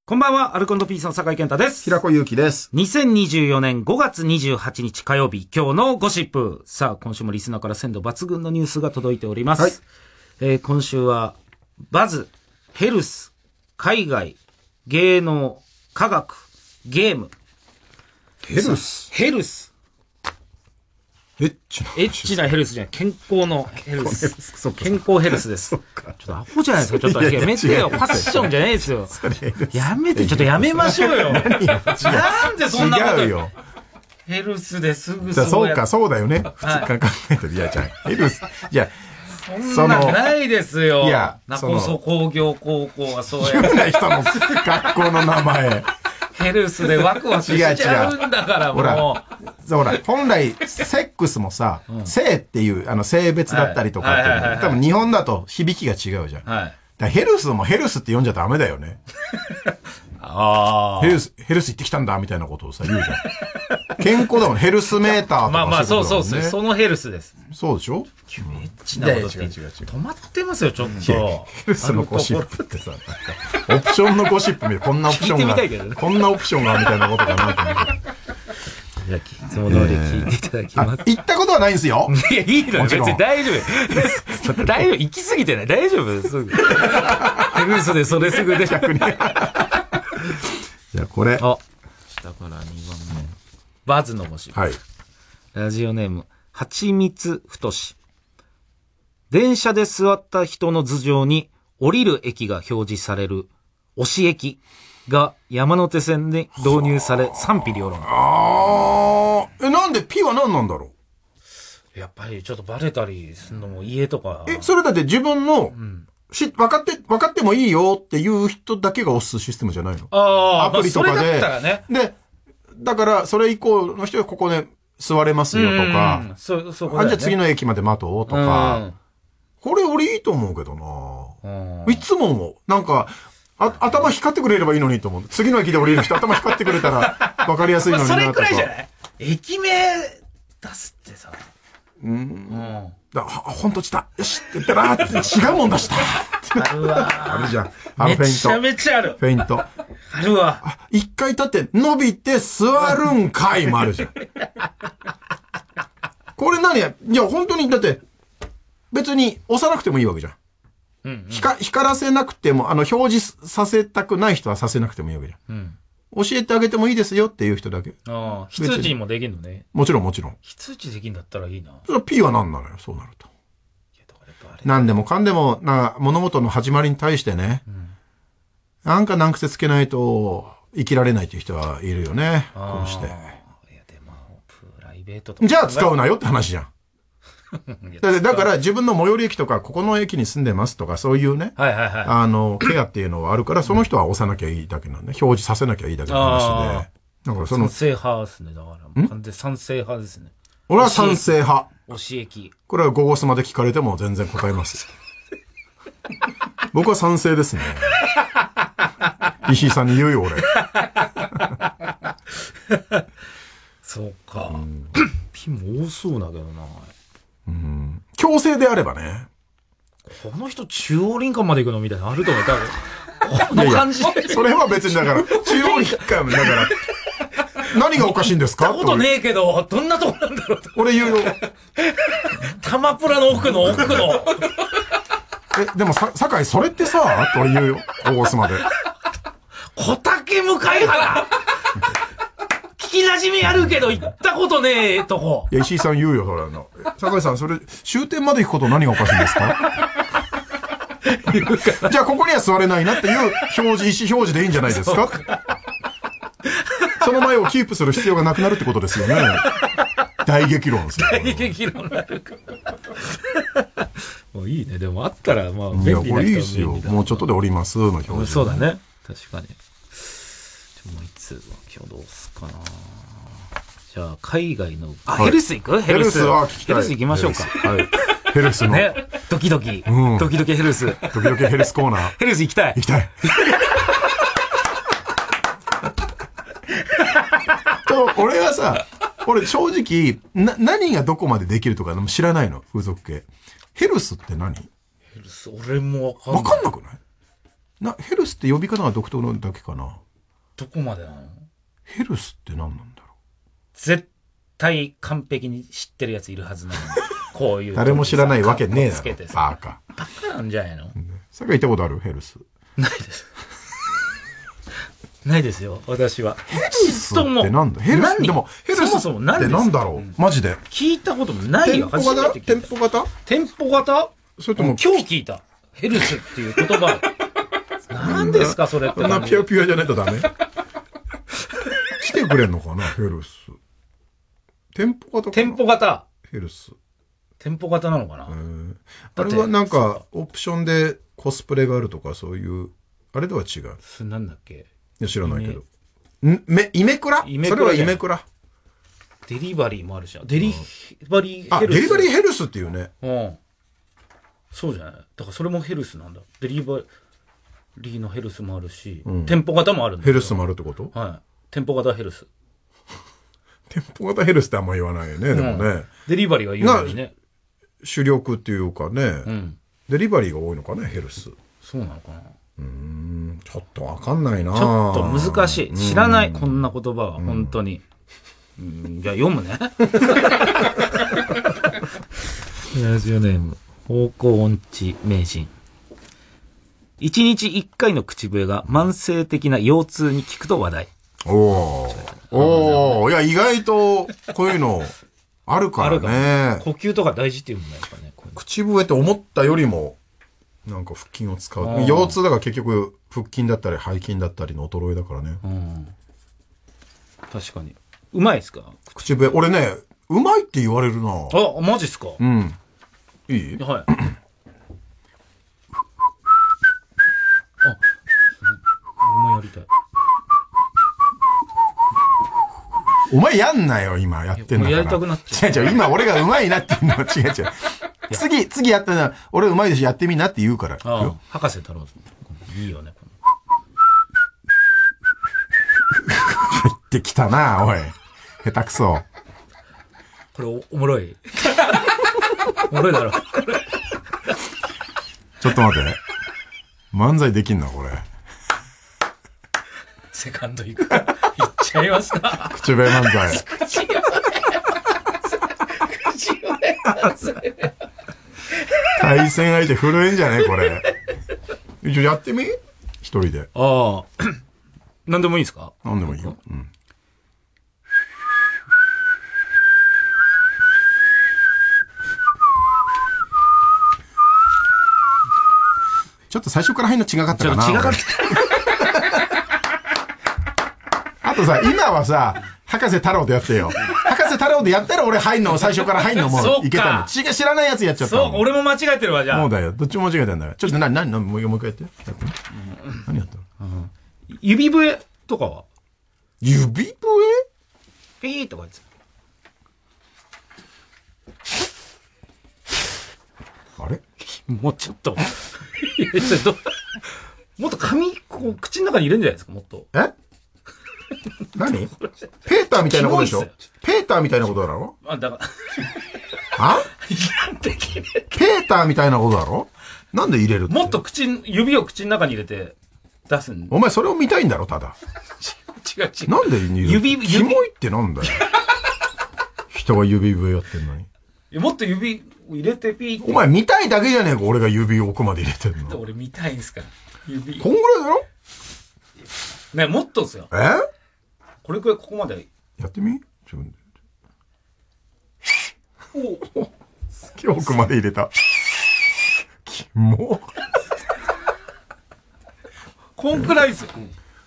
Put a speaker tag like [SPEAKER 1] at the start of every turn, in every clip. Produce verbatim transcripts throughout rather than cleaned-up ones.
[SPEAKER 1] こんばんは、アルコ&ピースの酒井健太です。
[SPEAKER 2] 平子祐希です。
[SPEAKER 1] にせんにじゅうよねんごがつにじゅうはちにち火曜日、今日のゴシップ。さあ、今週もリスナーから鮮度抜群のニュースが届いております。はい、えー、今週は、バズ、ヘルス、海外、芸能、科学、ゲーム。
[SPEAKER 2] ヘルス
[SPEAKER 1] ヘルス。
[SPEAKER 2] エッチな。
[SPEAKER 1] エッチなヘルスじゃない。健康のヘルス。健康ヘルスです。ちょっとアホじゃないですか。ちょっとやめてよ。ファッションじゃないですよ。やめて、ちょっとやめましょうよ。なんでそんなこと。違うよ。ヘルスですぐそうや。
[SPEAKER 2] そうか、そうだよね。普通から考えてる。いや、じゃあ、ヘルス。いや、
[SPEAKER 1] そんなんないですよ。いや、中曽工業高校はそうや。
[SPEAKER 2] 言うな人の学校の名前。
[SPEAKER 1] ヘルスでワクワクしちゃうんだから、もう。ほら、
[SPEAKER 2] ほら、本来、セックスもさ、うん、性っていう、あの、性別だったりとかって、多分日本だと響きが違うじゃん。はい、だヘルスもヘルスって呼んじゃダメだよね。あヘルス、ヘルス行ってきたんだ、みたいなことをさ、言うじゃん。健康だもん、ヘルスメーターとか、ね。
[SPEAKER 1] まあまあ、そうそうそう、そのヘルスです。
[SPEAKER 2] そうでしょ
[SPEAKER 1] エッチなことって止まってますよ、ちょっと。ヘ
[SPEAKER 2] ルスのゴシップってさ、なんか、オプションのゴシップ見る、こんなオプションが、ね、こんなオプションが、みたいなことかなと思って。
[SPEAKER 1] じゃあ、いつも通り聞いていただきます。
[SPEAKER 2] 行ったことはないんですよ。
[SPEAKER 1] いや、いいのよ。別に大丈夫。大丈夫。行き過ぎてない。大丈夫です。ヘルスでそれすぐで。
[SPEAKER 2] 逆に。じゃあ、これ。
[SPEAKER 1] あ、下からにばんめ。バズの星。はい。ラジオネーム、はちみつふとし。電車で座った人の頭上に降りる駅が表示される押し駅が山手線で導入され賛否両論。
[SPEAKER 2] ああ、え、なんで P は何なんだろ
[SPEAKER 1] う。やっぱりちょっとバレたりするのも家とか。
[SPEAKER 2] え、それだって自分の、うん、し、分かって、分かってもいいよっていう人だけが押すシステムじゃないの？ああ、アプリとかで。まあ、それだったらね。で、だからそれ以降の人はここで座れますよとか。うん、そ、そこだよね。あ、じゃあ次の駅まで待とうとか。うん、これ俺いいと思うけどな。いつも、なんか、あ、頭光ってくれればいいのにと思う。次の駅で降りる人頭光ってくれたら分かりやすいのになとか。
[SPEAKER 1] それくらいじゃない？駅名出すってさ。
[SPEAKER 2] うん。うん。だ、ほんとちた。よしって言ったら、違うもん出した。
[SPEAKER 1] あるわ。
[SPEAKER 2] あるじゃん。あのフェイント。め
[SPEAKER 1] ちゃめちゃある。
[SPEAKER 2] フェイント。
[SPEAKER 1] あるわ。
[SPEAKER 2] あ、一回立って伸びて座るんかいもあるじゃん。これ何や、いや本当に、だって、別に押さなくてもいいわけじゃん。うんうん、光、光らせなくても、あの、表示させたくない人はさせなくてもいいわけじゃん。うん、教えてあげてもいいですよっていう人だけ。
[SPEAKER 1] ああ、非通知にもできるのね。
[SPEAKER 2] もちろんもちろん。
[SPEAKER 1] 非通知できるんだったらいいな。
[SPEAKER 2] それは P は何なのよ、そうなると。いやだからやっぱあれ何でもかんでも、な、物事の始まりに対してね、うん、なんか難癖つけないと生きられないという人はいるよね。こうして。いや
[SPEAKER 1] でも、プライベートとか。
[SPEAKER 2] じゃあ使うなよって話じゃん。だ, だから自分の最寄り駅とかここの駅に住んでますとかそういうね、はいはいはい、あのケアっていうのはあるからその人は押さなきゃいいだけなんで、表示させなきゃいいだけの話で、だからその
[SPEAKER 1] 賛成派ですね。だから完全賛成派ですね。
[SPEAKER 2] 俺は賛成派。
[SPEAKER 1] 押し駅。
[SPEAKER 2] これはゴゴスまで聞かれても全然答えます。僕は賛成ですね。石井さんに言うよ俺。
[SPEAKER 1] そうか。うん、ピンも多そうだけどな。
[SPEAKER 2] うん、強制であればね。
[SPEAKER 1] この人中央林間まで行くのみたいなのあると思う。この感じ。
[SPEAKER 2] いやいやそれは別にだから中央林間だから何がおかしいんですか？
[SPEAKER 1] 行ったことねえけどどんなとこなんだろうと。
[SPEAKER 2] 俺言うよ。
[SPEAKER 1] 玉プラの奥の奥の。
[SPEAKER 2] えでもさ酒井それってさって俺言うよ。大須まで。
[SPEAKER 1] 小竹向原。聞き馴染みあるけど行ったことねえとこ。
[SPEAKER 2] いや石井さん言うよそれの。酒井さんそれ終点まで行くこと何がおかしいんですか？じゃあここには座れないなっていう表示意思表示でいいんじゃないですか？その前をキープする必要がなくなるってことですよね。大激論ですよ。
[SPEAKER 1] 大激論なるか。もういいね。でもあったらまあ便利な人は便利だ。いやこれいいですよ。
[SPEAKER 2] もうちょっとで降りますの表示、ね。
[SPEAKER 1] そうだね。確かに。もういつ今日どうすかな。じゃあ海外のあ、はい、ヘルス行く？ヘルスは聞きたい。ヘルス行きましょうか。はい。
[SPEAKER 2] ヘルスの
[SPEAKER 1] ね、ドキドキ、うん、ドキドキヘルス、
[SPEAKER 2] ドキドキヘルスコーナー。
[SPEAKER 1] ヘルス行きたい。
[SPEAKER 2] 行きたい。と俺はさ、俺正直な何がどこまでできるとか知らないの風俗系。ヘルスって何？ヘ
[SPEAKER 1] ルス俺もわかんない。
[SPEAKER 2] わかんなくない？ な、ヘルスって呼び方が独特なだけかな。
[SPEAKER 1] どこまでなの？
[SPEAKER 2] ヘルスって何なんだろう。
[SPEAKER 1] 絶対完璧に知ってるやついるはずなのに。こういう。
[SPEAKER 2] 誰も知らないわけねえだろ。
[SPEAKER 1] バカ。バカなんじゃないの？
[SPEAKER 2] さっき言ったことある？ヘルス。
[SPEAKER 1] ないです。ないですよ、私は。
[SPEAKER 2] ヘルスってなんだ？ヘルスでも、ヘルスってなんだろう？マジで。
[SPEAKER 1] 聞いたこともないよ。
[SPEAKER 2] 店舗型？店舗型？
[SPEAKER 1] 店舗型？
[SPEAKER 2] それとも
[SPEAKER 1] 今日聞いた。ヘルスっていう言葉。何ですかそれって。
[SPEAKER 2] そんなピュアピュアじゃないとダメ？来てくれんのかなヘルス。店舗型？
[SPEAKER 1] 店舗型。
[SPEAKER 2] ヘルス。
[SPEAKER 1] 店舗型なのかな？
[SPEAKER 2] あれはなんかオプションでコスプレがあるとかそういうあれとは違う。
[SPEAKER 1] それなんだっけ？
[SPEAKER 2] いや知らないけど。んめイメクラ？それはイメクラ。
[SPEAKER 1] デリバリーもあるし、デリバリー
[SPEAKER 2] ヘルス。あ、デリバリーヘルスっていうね。
[SPEAKER 1] うん。そうじゃない。だからそれもヘルスなんだ。デリバリーのヘルスもあるし、うん、店舗型もあるんだ。
[SPEAKER 2] ヘルスもあるってこと？
[SPEAKER 1] はい。店舗型ヘルス。
[SPEAKER 2] 店舗型ヘルスってあんま言わないよね、うん、でもね。
[SPEAKER 1] デリバリーは言うのにね。
[SPEAKER 2] 主力っていうかね、うん、デリバリーが多いのかね、ヘルス。
[SPEAKER 1] そうなのかな。
[SPEAKER 2] うーん、ちょっとわかんないな。
[SPEAKER 1] ちょっと難しい。知らない、こんな言葉は、本当に。うん、じゃあ読むね。ラジオネーム、方向音痴名人。一日一回の口笛が慢性的な腰痛に効くと話題。
[SPEAKER 2] おー。おー。いや、意外と、こういうの、あるからね。
[SPEAKER 1] 呼吸とか大事っていうもんね、やっぱね。
[SPEAKER 2] 口笛って思ったよりも、なんか腹筋を使う。腰痛だから結局、腹筋だったり背筋だったりの衰えだからね。
[SPEAKER 1] うん。確かに。うまいですか？
[SPEAKER 2] 口笛。俺ね、うまいって言われるな。
[SPEAKER 1] あ、マジっすか？
[SPEAKER 2] うん。いい？
[SPEAKER 1] はい。あ、お前やりたい。
[SPEAKER 2] お前やんなよ、今やってんだから。
[SPEAKER 1] やりたくなっちゃう。
[SPEAKER 2] 違う違う、今俺がうまいなっていうのは違う違う。次、次やったら、俺うまいでしょ、やってみんなって言うから。
[SPEAKER 1] ああ、博士太郎。いいよね、この。
[SPEAKER 2] 入ってきたな、おい。下手くそ。
[SPEAKER 1] これ お, おもろい。おもろいだろ。
[SPEAKER 2] ちょっと待って。漫才できんな、これ。
[SPEAKER 1] セカンド行くか。行っちゃいますか。
[SPEAKER 2] 口笛漫才。
[SPEAKER 1] 口笛漫才。
[SPEAKER 2] 対戦相手震えんじゃねこれ。一応やってみ？一人で。
[SPEAKER 1] ああ。何でもいいですか？
[SPEAKER 2] 何でもいいよ。うん。ちょっと最初から入るの違かったかな。
[SPEAKER 1] ちょっと違かった。
[SPEAKER 2] あとさ、今はさ、博士太郎でやってよ。博士太郎でやったら俺入んの、最初から入んのもいけたの。知らないやつやっちゃったの。
[SPEAKER 1] そう、俺も間違えてるわ、じゃあ。
[SPEAKER 2] もうだよ。どっちも間違えてんだよ。ちょっと何、何、何、もう一回やって。やって。何やったの？
[SPEAKER 1] うん、指笛とかは？
[SPEAKER 2] 指笛？
[SPEAKER 1] ピーとかやつ。
[SPEAKER 2] あれ？
[SPEAKER 1] もうちょっと。いやちょっともっと紙、こう、口の中に入れるんじゃないですか、もっと。
[SPEAKER 2] え？何？ペーターみたいなことでしょ？ペーターみたいなことだろ？
[SPEAKER 1] あ、だから。
[SPEAKER 2] あ？ペーターみたいなことだろ？なんで入れるって？
[SPEAKER 1] もっと口、指を口の中に入れて出すん。
[SPEAKER 2] お前それを見たいんだろ、ただ。
[SPEAKER 1] 違う違う。
[SPEAKER 2] なんで入れる？
[SPEAKER 1] 指、指。
[SPEAKER 2] キモいってなんだよ。人が指笛やってんのに。
[SPEAKER 1] もっと指を入れてピーって。
[SPEAKER 2] お前見たいだけじゃねえか、俺が指を奥まで入れてんの。
[SPEAKER 1] 俺見たいんすから。指。
[SPEAKER 2] こんぐらいだろ？
[SPEAKER 1] ね、もっとですよ。
[SPEAKER 2] え？
[SPEAKER 1] これくらいここまで。
[SPEAKER 2] やってみ？自分で。
[SPEAKER 1] おお。
[SPEAKER 2] すげえ奥まで入れた。キモ。
[SPEAKER 1] こんくらいですよ。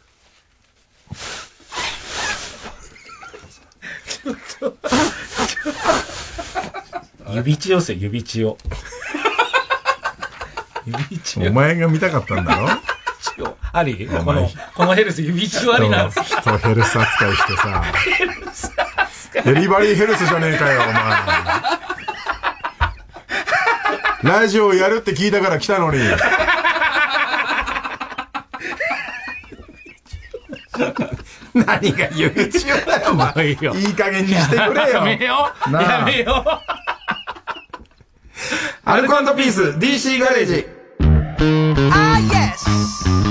[SPEAKER 1] ちょっと。指千代っすよ、指千代。指千代。
[SPEAKER 2] お前が見たかったんだろ？
[SPEAKER 1] あり？この、このヘルス指千代ありなんですよ。
[SPEAKER 2] 人ヘルス扱いしてさ。
[SPEAKER 1] ヘルス扱い。
[SPEAKER 2] デリバリーヘルスじゃねえかよ、お前。ラジオやるって聞いたから来たのに。何が指千代だよ、お前。いい加減にしてくれよ。
[SPEAKER 1] やめよう。やめよう。
[SPEAKER 2] アルコ&ピース ディーシー ガレージ。
[SPEAKER 3] Ah, yes.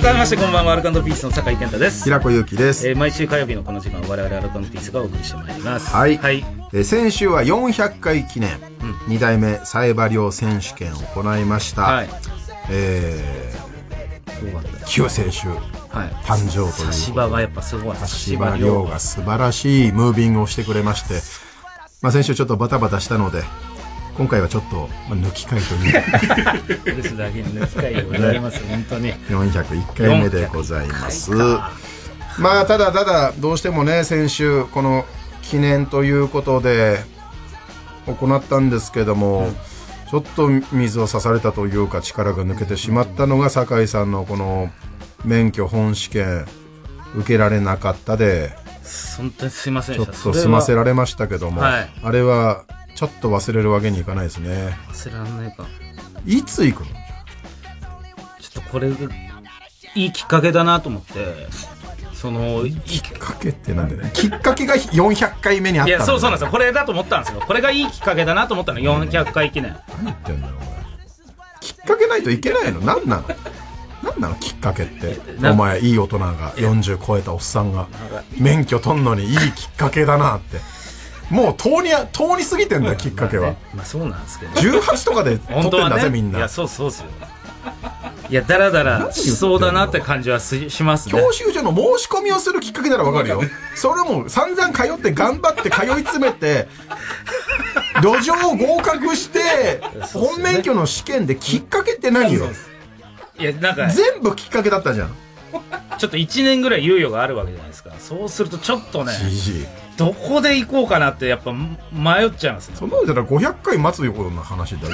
[SPEAKER 1] 改めましてこんばんは。アルコ&ピースの酒井健太です。
[SPEAKER 2] 平子祐希です、
[SPEAKER 1] えー、毎週火曜日のこの時間我々アルコ&ピースがお送りしてまいります。
[SPEAKER 2] はい、はい。えー、先週はよんひゃっかい記念、うん、に代目サイバリョウ選手権を行いました。はい。えー、救世主、はい、誕生という。
[SPEAKER 1] 差し歯がやっぱすごい。
[SPEAKER 2] 差し歯量が素晴らしいムービングをしてくれまして、まあ、先週ちょっとバタバタしたので今回はちょっと、まあ、抜き会という
[SPEAKER 1] ですだけに抜き会でございます、ね、本当に
[SPEAKER 2] よんひゃくいっかいめでございます。まあただただどうしてもね先週この記念ということで行ったんですけども、うん、ちょっと水を差されたというか力が抜けてしまったのが酒井さんのこの免許本試験受けられなかったで
[SPEAKER 1] 本当にすいませんでした。
[SPEAKER 2] ちょっと済ませられましたけども、はい、あれはちょっと忘れるわけにいかないですね。
[SPEAKER 1] 忘れられないか。
[SPEAKER 2] いつ行くの？ちょ
[SPEAKER 1] っとこれいいきっかけだなと思ってその
[SPEAKER 2] きっかけってなんだよきっかけがよんひゃっかいめにあったんだよ。
[SPEAKER 1] いやそうそうなんですよ。これだと思ったんですよ。これがいいきっかけだなと思ったのよんひゃっかい記念。
[SPEAKER 2] 何言ってんだよお前。きっかけないといけないの？何なの？何なのきっかけって。お前いい大人がよんじゅう超えたおっさんが免許取んのにいいきっかけだなってもう通り通り過ぎてんだよきっかけは。
[SPEAKER 1] まあ、ね、まあそうなんですけど
[SPEAKER 2] じゅうはちとかで取ってんだぜ、ね、みんな。
[SPEAKER 1] いやそうそうですよ。いやダラダラしそうだなって感じはしますね。
[SPEAKER 2] 教習所の申し込みをするきっかけならわかるよ。それも散々通って頑張って通い詰めて路上合格して本免許の試験できっかけって何よ。
[SPEAKER 1] いやなんか
[SPEAKER 2] 全部きっかけだったじゃん。
[SPEAKER 1] ちょっといちねんぐらい猶予があるわけじゃないですか。そうするとちょっとねどこで行こうかなってやっぱ迷っちゃいますね。
[SPEAKER 2] そんなのじゃごひゃっかい待つような話だよ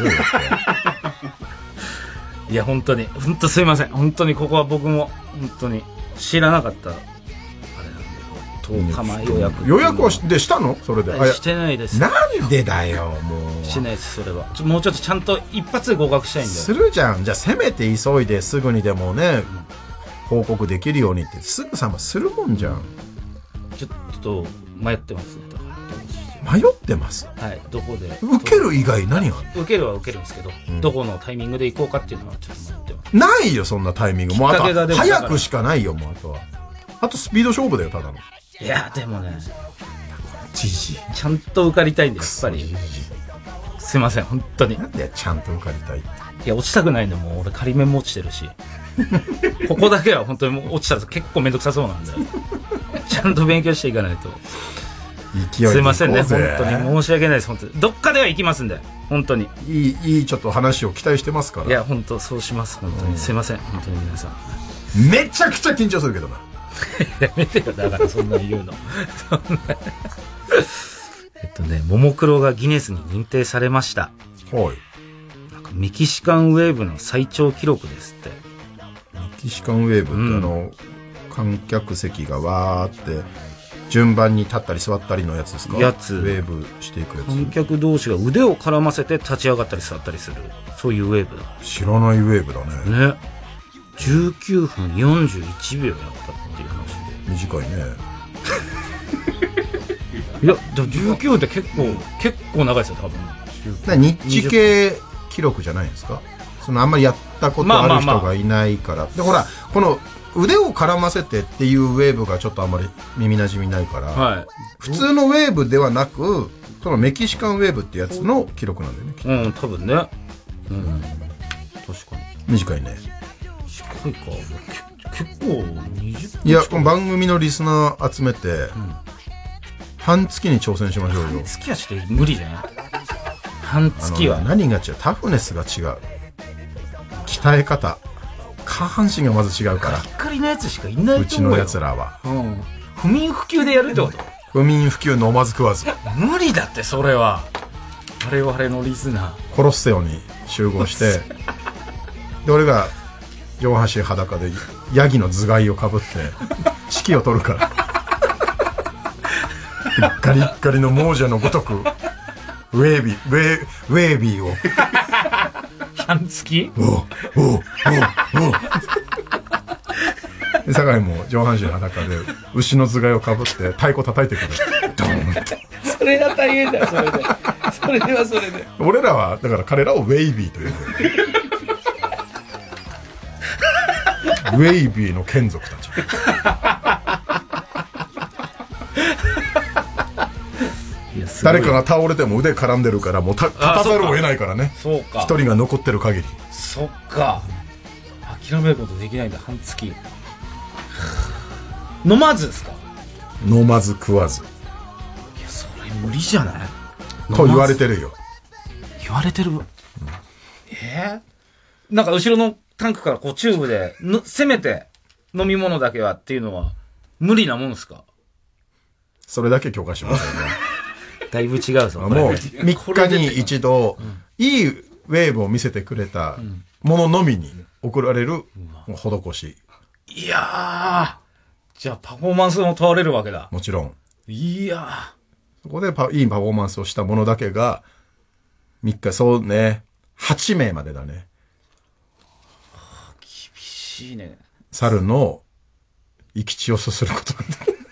[SPEAKER 1] いや本当に本当すいません。本当にここは僕も本当に知らなかったあれなんでとおかまえ予約
[SPEAKER 2] 予約はでしたの？それで
[SPEAKER 1] してないです。
[SPEAKER 2] なんでだよもう。
[SPEAKER 1] してないです。それはもうちょっとちゃんと一発で合格したいんです
[SPEAKER 2] るじゃん。じゃあせめて急いですぐにでもね、うん、報告できるようにってすぐさまするもんじゃん。
[SPEAKER 1] ちょっと迷ってますね。だから
[SPEAKER 2] 迷ってます。
[SPEAKER 1] はい。どこで
[SPEAKER 2] 受ける以外何があるの？
[SPEAKER 1] 受けるは受けるんですけど、うん、どこのタイミングで行こうかっていうのはちょっと迷ってます。
[SPEAKER 2] ないよそんなタイミング。もうあとは早くしかないよ。もうあとはあとスピード勝負だよただの。
[SPEAKER 1] いやでもね
[SPEAKER 2] じじ
[SPEAKER 1] ちゃんと受かりたいんでやっぱりすいません本当に。
[SPEAKER 2] なんでちゃんと受かりたいって。
[SPEAKER 1] いや落ちたくないんでもう俺仮免も落ちてるしここだけは本当にもう落ちたら結構めんどくさそうなんでちゃんと勉強していかないと。
[SPEAKER 2] 勢い
[SPEAKER 1] すいませんね本当に申し訳ないです。本当にどっかでは行きますんで本当に
[SPEAKER 2] いいいいちょっと話を期待してますから。
[SPEAKER 1] いや本当そうします本当に、うん、すいません本当に皆さん
[SPEAKER 2] めちゃくちゃ緊張するけどな
[SPEAKER 1] やめてよだからそんなに言うのえっとねももクロがギネスに認定されました。
[SPEAKER 2] はい
[SPEAKER 1] なんかメキシカンウェーブの最長記録ですって。
[SPEAKER 2] メキシカンウェーブって、うん、あの観客席がわーって順番に立ったり座ったりのやつですか？
[SPEAKER 1] やつ
[SPEAKER 2] ウェーブしていくやつ。
[SPEAKER 1] 観客同士が腕を絡ませて立ち上がったり座ったりするそういうウェーブだ。
[SPEAKER 2] 知らないウェーブだね。
[SPEAKER 1] ねじゅうきゅうふんよんじゅういちびょうやったっていう話で
[SPEAKER 2] 短いね
[SPEAKER 1] いやでもじゅうきゅうって結構結構長いですよ多分。
[SPEAKER 2] 日系記録じゃないですか？そのあんまりやったことある人がいないから、まあまあまあ、でほらこの腕を絡ませてっていうウェーブがちょっとあんまり耳なじみないから、はい、普通のウェーブではなくそのメキシカンウェーブってやつの記録なんだよね。
[SPEAKER 1] うん多分ね、うん、うん、確かに
[SPEAKER 2] 短いね。
[SPEAKER 1] 短いか結構にじゅっぷん。
[SPEAKER 2] いやこの番組のリスナー集めて、うん、半月に挑戦しましょうよ。
[SPEAKER 1] 半月はちょっと無理じゃない？半月は
[SPEAKER 2] 何が違う？タフネスが違う。鍛え方下半身がまず違うから。
[SPEAKER 1] カリカリのやつしかいないと思うよ。
[SPEAKER 2] うちのやつらは、うん、
[SPEAKER 1] 不眠不休でやるってこと？
[SPEAKER 2] 不眠不休飲まず食わず
[SPEAKER 1] 無理だってそれは。我々のリスナ
[SPEAKER 2] ーコロッセオに集合してで俺が上半身裸でヤギの頭蓋をかぶって指揮を取るからガリッガリの亡者のごとくウェービーウェー、ウェービーを
[SPEAKER 1] 半月
[SPEAKER 2] おおおおお酒井も上半身裸で牛の頭蓋をかぶって太鼓叩いてくるドーンって
[SPEAKER 1] それが大変だよそれでそれではそれで
[SPEAKER 2] 俺らはだから彼らをウェイビーというウェイビーの眷属たち。誰かが倒れても腕絡んでるからもう立たざるを得ないからね。
[SPEAKER 1] そうか。
[SPEAKER 2] 一人が残ってる限り。
[SPEAKER 1] そっか。諦めることできないんだ。半月。飲まずですか？
[SPEAKER 2] 飲まず食わず。い
[SPEAKER 1] やそれ無理じゃない？
[SPEAKER 2] と言われてるよ。
[SPEAKER 1] 言われてる。うん、えー、なんか後ろのタンクからこうチューブでのせめて飲み物だけはっていうのは無理なもんですか？
[SPEAKER 2] それだけ許可しますよね。
[SPEAKER 1] だいぶ違うぞ。
[SPEAKER 2] もうみっかに一度、うん、いいウェーブを見せてくれたもののみに送られる、うん、施し。
[SPEAKER 1] いやー、じゃあパフォーマンスも問われるわけだ。
[SPEAKER 2] もちろん。
[SPEAKER 1] いや
[SPEAKER 2] ー。そこでパいいパフォーマンスをしたものだけが、みっか、そうね、はちめいまでだね。
[SPEAKER 1] はあ、厳しいね。
[SPEAKER 2] 猿の生き血をすすることができる。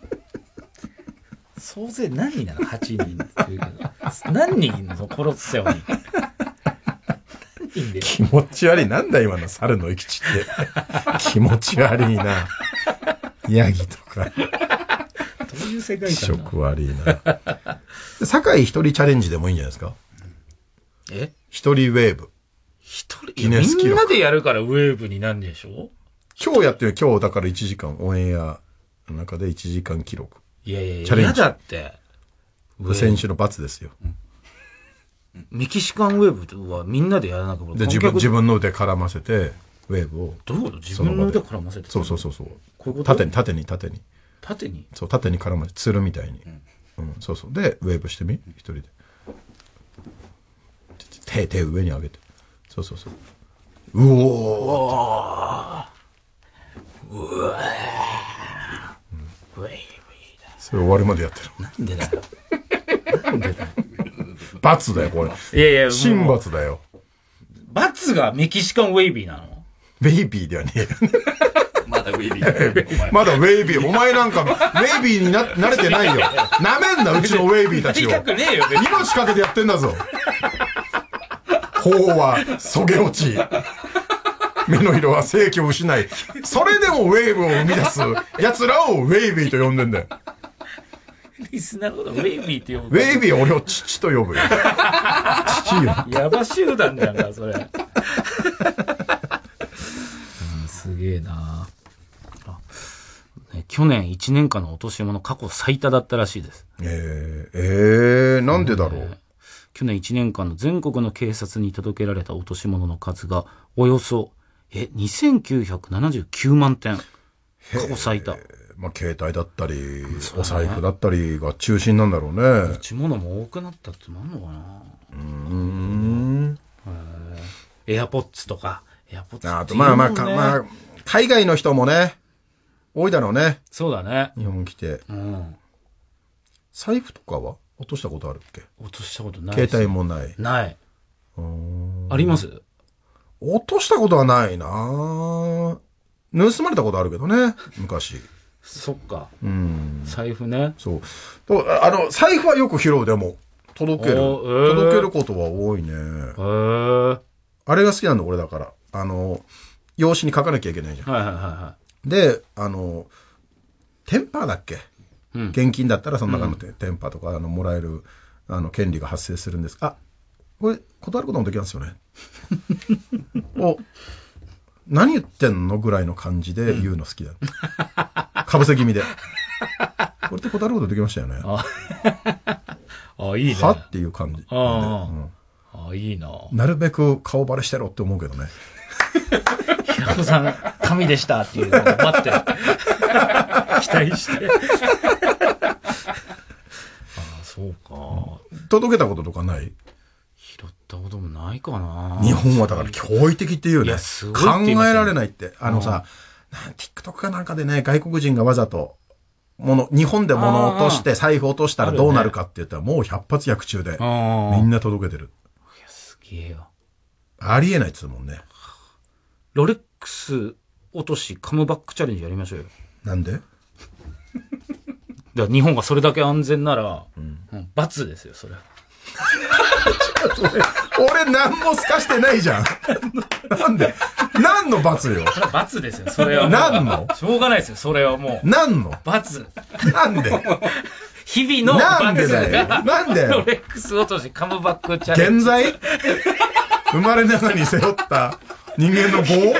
[SPEAKER 1] 総勢何人なの？ はち 人っていうけど。何人いんの？殺すように。何人で？
[SPEAKER 2] 気持ち悪い。なんだ今の猿の生き血って。気持ち悪いな。ヤギとか。
[SPEAKER 1] どういう世界観？
[SPEAKER 2] 気色悪いな。酒井一人チャレンジでもいいんじゃないですか？
[SPEAKER 1] え？
[SPEAKER 2] 一人ウェーブ。
[SPEAKER 1] 一人ギネス記録。みんなでやるからウェーブになるんでしょ？
[SPEAKER 2] 今日やってる、今日だからいちじかん、オンエアの中でいちじかん記録。
[SPEAKER 1] いやいやいや、チャレンジ。嫌だって。
[SPEAKER 2] 選手の罰ですよ、
[SPEAKER 1] うん。メキシカンウェーブはみんなでやらなくても
[SPEAKER 2] で自分、自分の腕絡ませて、ウェーブを。
[SPEAKER 1] どういうこと？自分の腕絡ませて。
[SPEAKER 2] そうそうそうそう。
[SPEAKER 1] こういうこと？
[SPEAKER 2] 縦に、縦に、縦に。
[SPEAKER 1] 縦に？
[SPEAKER 2] そう、縦に絡ませて、つるみたいに。うん、うん、そうそう。で、ウェーブしてみ、一人で。手、手上に上げて。そうそうそう。うおー。うわー。うわー。ウェーブ。それ終わるまでやってる。
[SPEAKER 1] なんでだよ。なんでだよ。
[SPEAKER 2] 罰だよ、これ。
[SPEAKER 1] いやいや、
[SPEAKER 2] 神罰だよ。
[SPEAKER 1] 罰がメキシカンウェイビーなの？
[SPEAKER 2] ウェイビーではねえよ。
[SPEAKER 3] まだウェイビー。
[SPEAKER 2] まだウェイビー。お前なんか、ウェイビーにな、慣れてないよ。なめんな、うちのウェイビーたちを。
[SPEAKER 1] やりたくねえよ、
[SPEAKER 2] 命かけてやってんだぞ。頬は、そげ落ち。目の色は正気を失い。それでもウェーブを生み出す奴らをウェイビーと呼んでんだよ。
[SPEAKER 1] リスナーのことウェイビーって呼ぶ。
[SPEAKER 2] ウェイビーは俺を父と呼ぶよ。父よ。
[SPEAKER 1] ヤバ集団じゃんか、それ。うん、すげえなあ、ね。去年いちねんかんの落とし物過去最多だったらしいです。
[SPEAKER 2] えー、えー、なんでだろう。えー、
[SPEAKER 1] 去年いちねんかんの全国の警察に届けられた落とし物の数がおよそえにせんきゅうひゃくななじゅうきゅうまんてん。過去最多。
[SPEAKER 2] まあ、携帯だったり、お財布だったりが中心なんだろうね。
[SPEAKER 1] 持ち物も多くなったってなんのかな。
[SPEAKER 2] うーん。
[SPEAKER 1] エアポッツとか。エアポッツ、ね、
[SPEAKER 2] あと、まあまあ、まあ、海外の人もね、多いだろうね。
[SPEAKER 1] そうだね。
[SPEAKER 2] 日本来て。うん。財布とかは落としたことあるっけ？
[SPEAKER 1] 落としたことない。
[SPEAKER 2] 携帯もない。
[SPEAKER 1] ない。あります？
[SPEAKER 2] 落としたことはないなぁ。盗まれたことあるけどね、昔。
[SPEAKER 1] そっか。
[SPEAKER 2] うん。
[SPEAKER 1] 財布ね。
[SPEAKER 2] そう。あの、財布はよく拾う、でも。届ける。えー、届けることは多いね。へ
[SPEAKER 1] ー。
[SPEAKER 2] あれが好きなんだ、俺だから。あの、用紙に書かなきゃいけないじゃん。
[SPEAKER 1] はいはいはいはい。
[SPEAKER 2] で、あの、テンパーだっけ、うん、現金だったらその中のテンパーとか、あの、もらえる、あの、権利が発生するんです。あ、これ、断ることもできますよね。お、何言ってんのぐらいの感じで言うの好きだ。かぶせ気味で。これって断ることできましたよね。
[SPEAKER 1] ああ、いいね。
[SPEAKER 2] はっていう感じ。
[SPEAKER 1] あ、うん、あ、いいな。
[SPEAKER 2] なるべく顔バレしてろって思うけどね。
[SPEAKER 1] 平子さん、神でしたっていうのを待って。期待して。ああ、そうか。
[SPEAKER 2] 届けたこととかない？
[SPEAKER 1] 拾ったこともないかな。
[SPEAKER 2] 日本はだから驚異的っていうね。考えられないって。あのさ、TikTok かなんかでね、外国人がわざと、もの、日本で物を落として、財布落としたらどうなるかって言ったら、もう百発百中で、みんな届けてる。
[SPEAKER 1] いや、すげえよ。
[SPEAKER 2] ありえないっつうもんね。
[SPEAKER 1] ロレックス落としカムバックチャレンジやりましょうよ。
[SPEAKER 2] なんで？
[SPEAKER 1] だから日本がそれだけ安全なら、うんうん、罰ですよ、それは。
[SPEAKER 2] 俺何も透かしてないじゃん。なんで何の罰よ。
[SPEAKER 1] 罰ですよ、それは。
[SPEAKER 2] 何の
[SPEAKER 1] しょうがないですよ、それはもう。
[SPEAKER 2] 何の
[SPEAKER 1] 罰。
[SPEAKER 2] なんで
[SPEAKER 1] 日々の
[SPEAKER 2] なんでだよ。なんで
[SPEAKER 1] ロレックス落としカムバックチャレ
[SPEAKER 2] ンジ。現在生まれながらに背負った人間の棒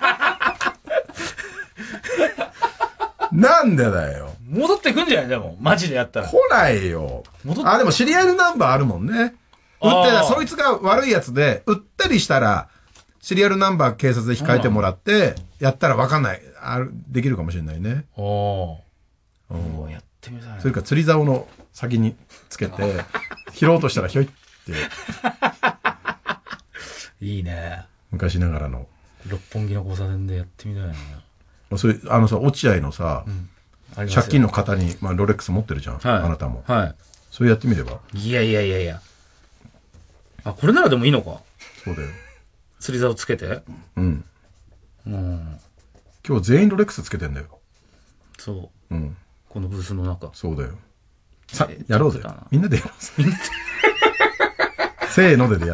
[SPEAKER 2] なんでだよ。
[SPEAKER 1] 戻ってくんじゃないでも、マジでやったら。
[SPEAKER 2] 来ないよ。あ、でもシリアルナンバーあるもんね。売ってた、そいつが悪いやつで、売ったりしたら、シリアルナンバー警察で控えてもらって、やったらわかんない。ある、できるかもしれないね。
[SPEAKER 1] おー。おー、やってみたいな。
[SPEAKER 2] それから釣り竿の先につけて、拾おうとしたらひょいって。
[SPEAKER 1] いいね。
[SPEAKER 2] 昔ながらの。
[SPEAKER 1] 六本木の交差点でやってみたいな。
[SPEAKER 2] それ、あのさ、落合のさ、うん借金の方に、まあ、ロレックス持ってるじゃん、はい、あなたも。
[SPEAKER 1] はい。
[SPEAKER 2] それやってみれば。
[SPEAKER 1] いやいやいやいや。あ、これならでもいいのか。
[SPEAKER 2] そうだよ。
[SPEAKER 1] 釣り竿つけて。
[SPEAKER 2] うん。うん。今日全員ロレックスつけてんだよ。
[SPEAKER 1] そう。
[SPEAKER 2] うん。
[SPEAKER 1] このブースの中。
[SPEAKER 2] そうだよ。さ、やろうぜ。みんなでやろうぜ。みんなで。せーのででやって。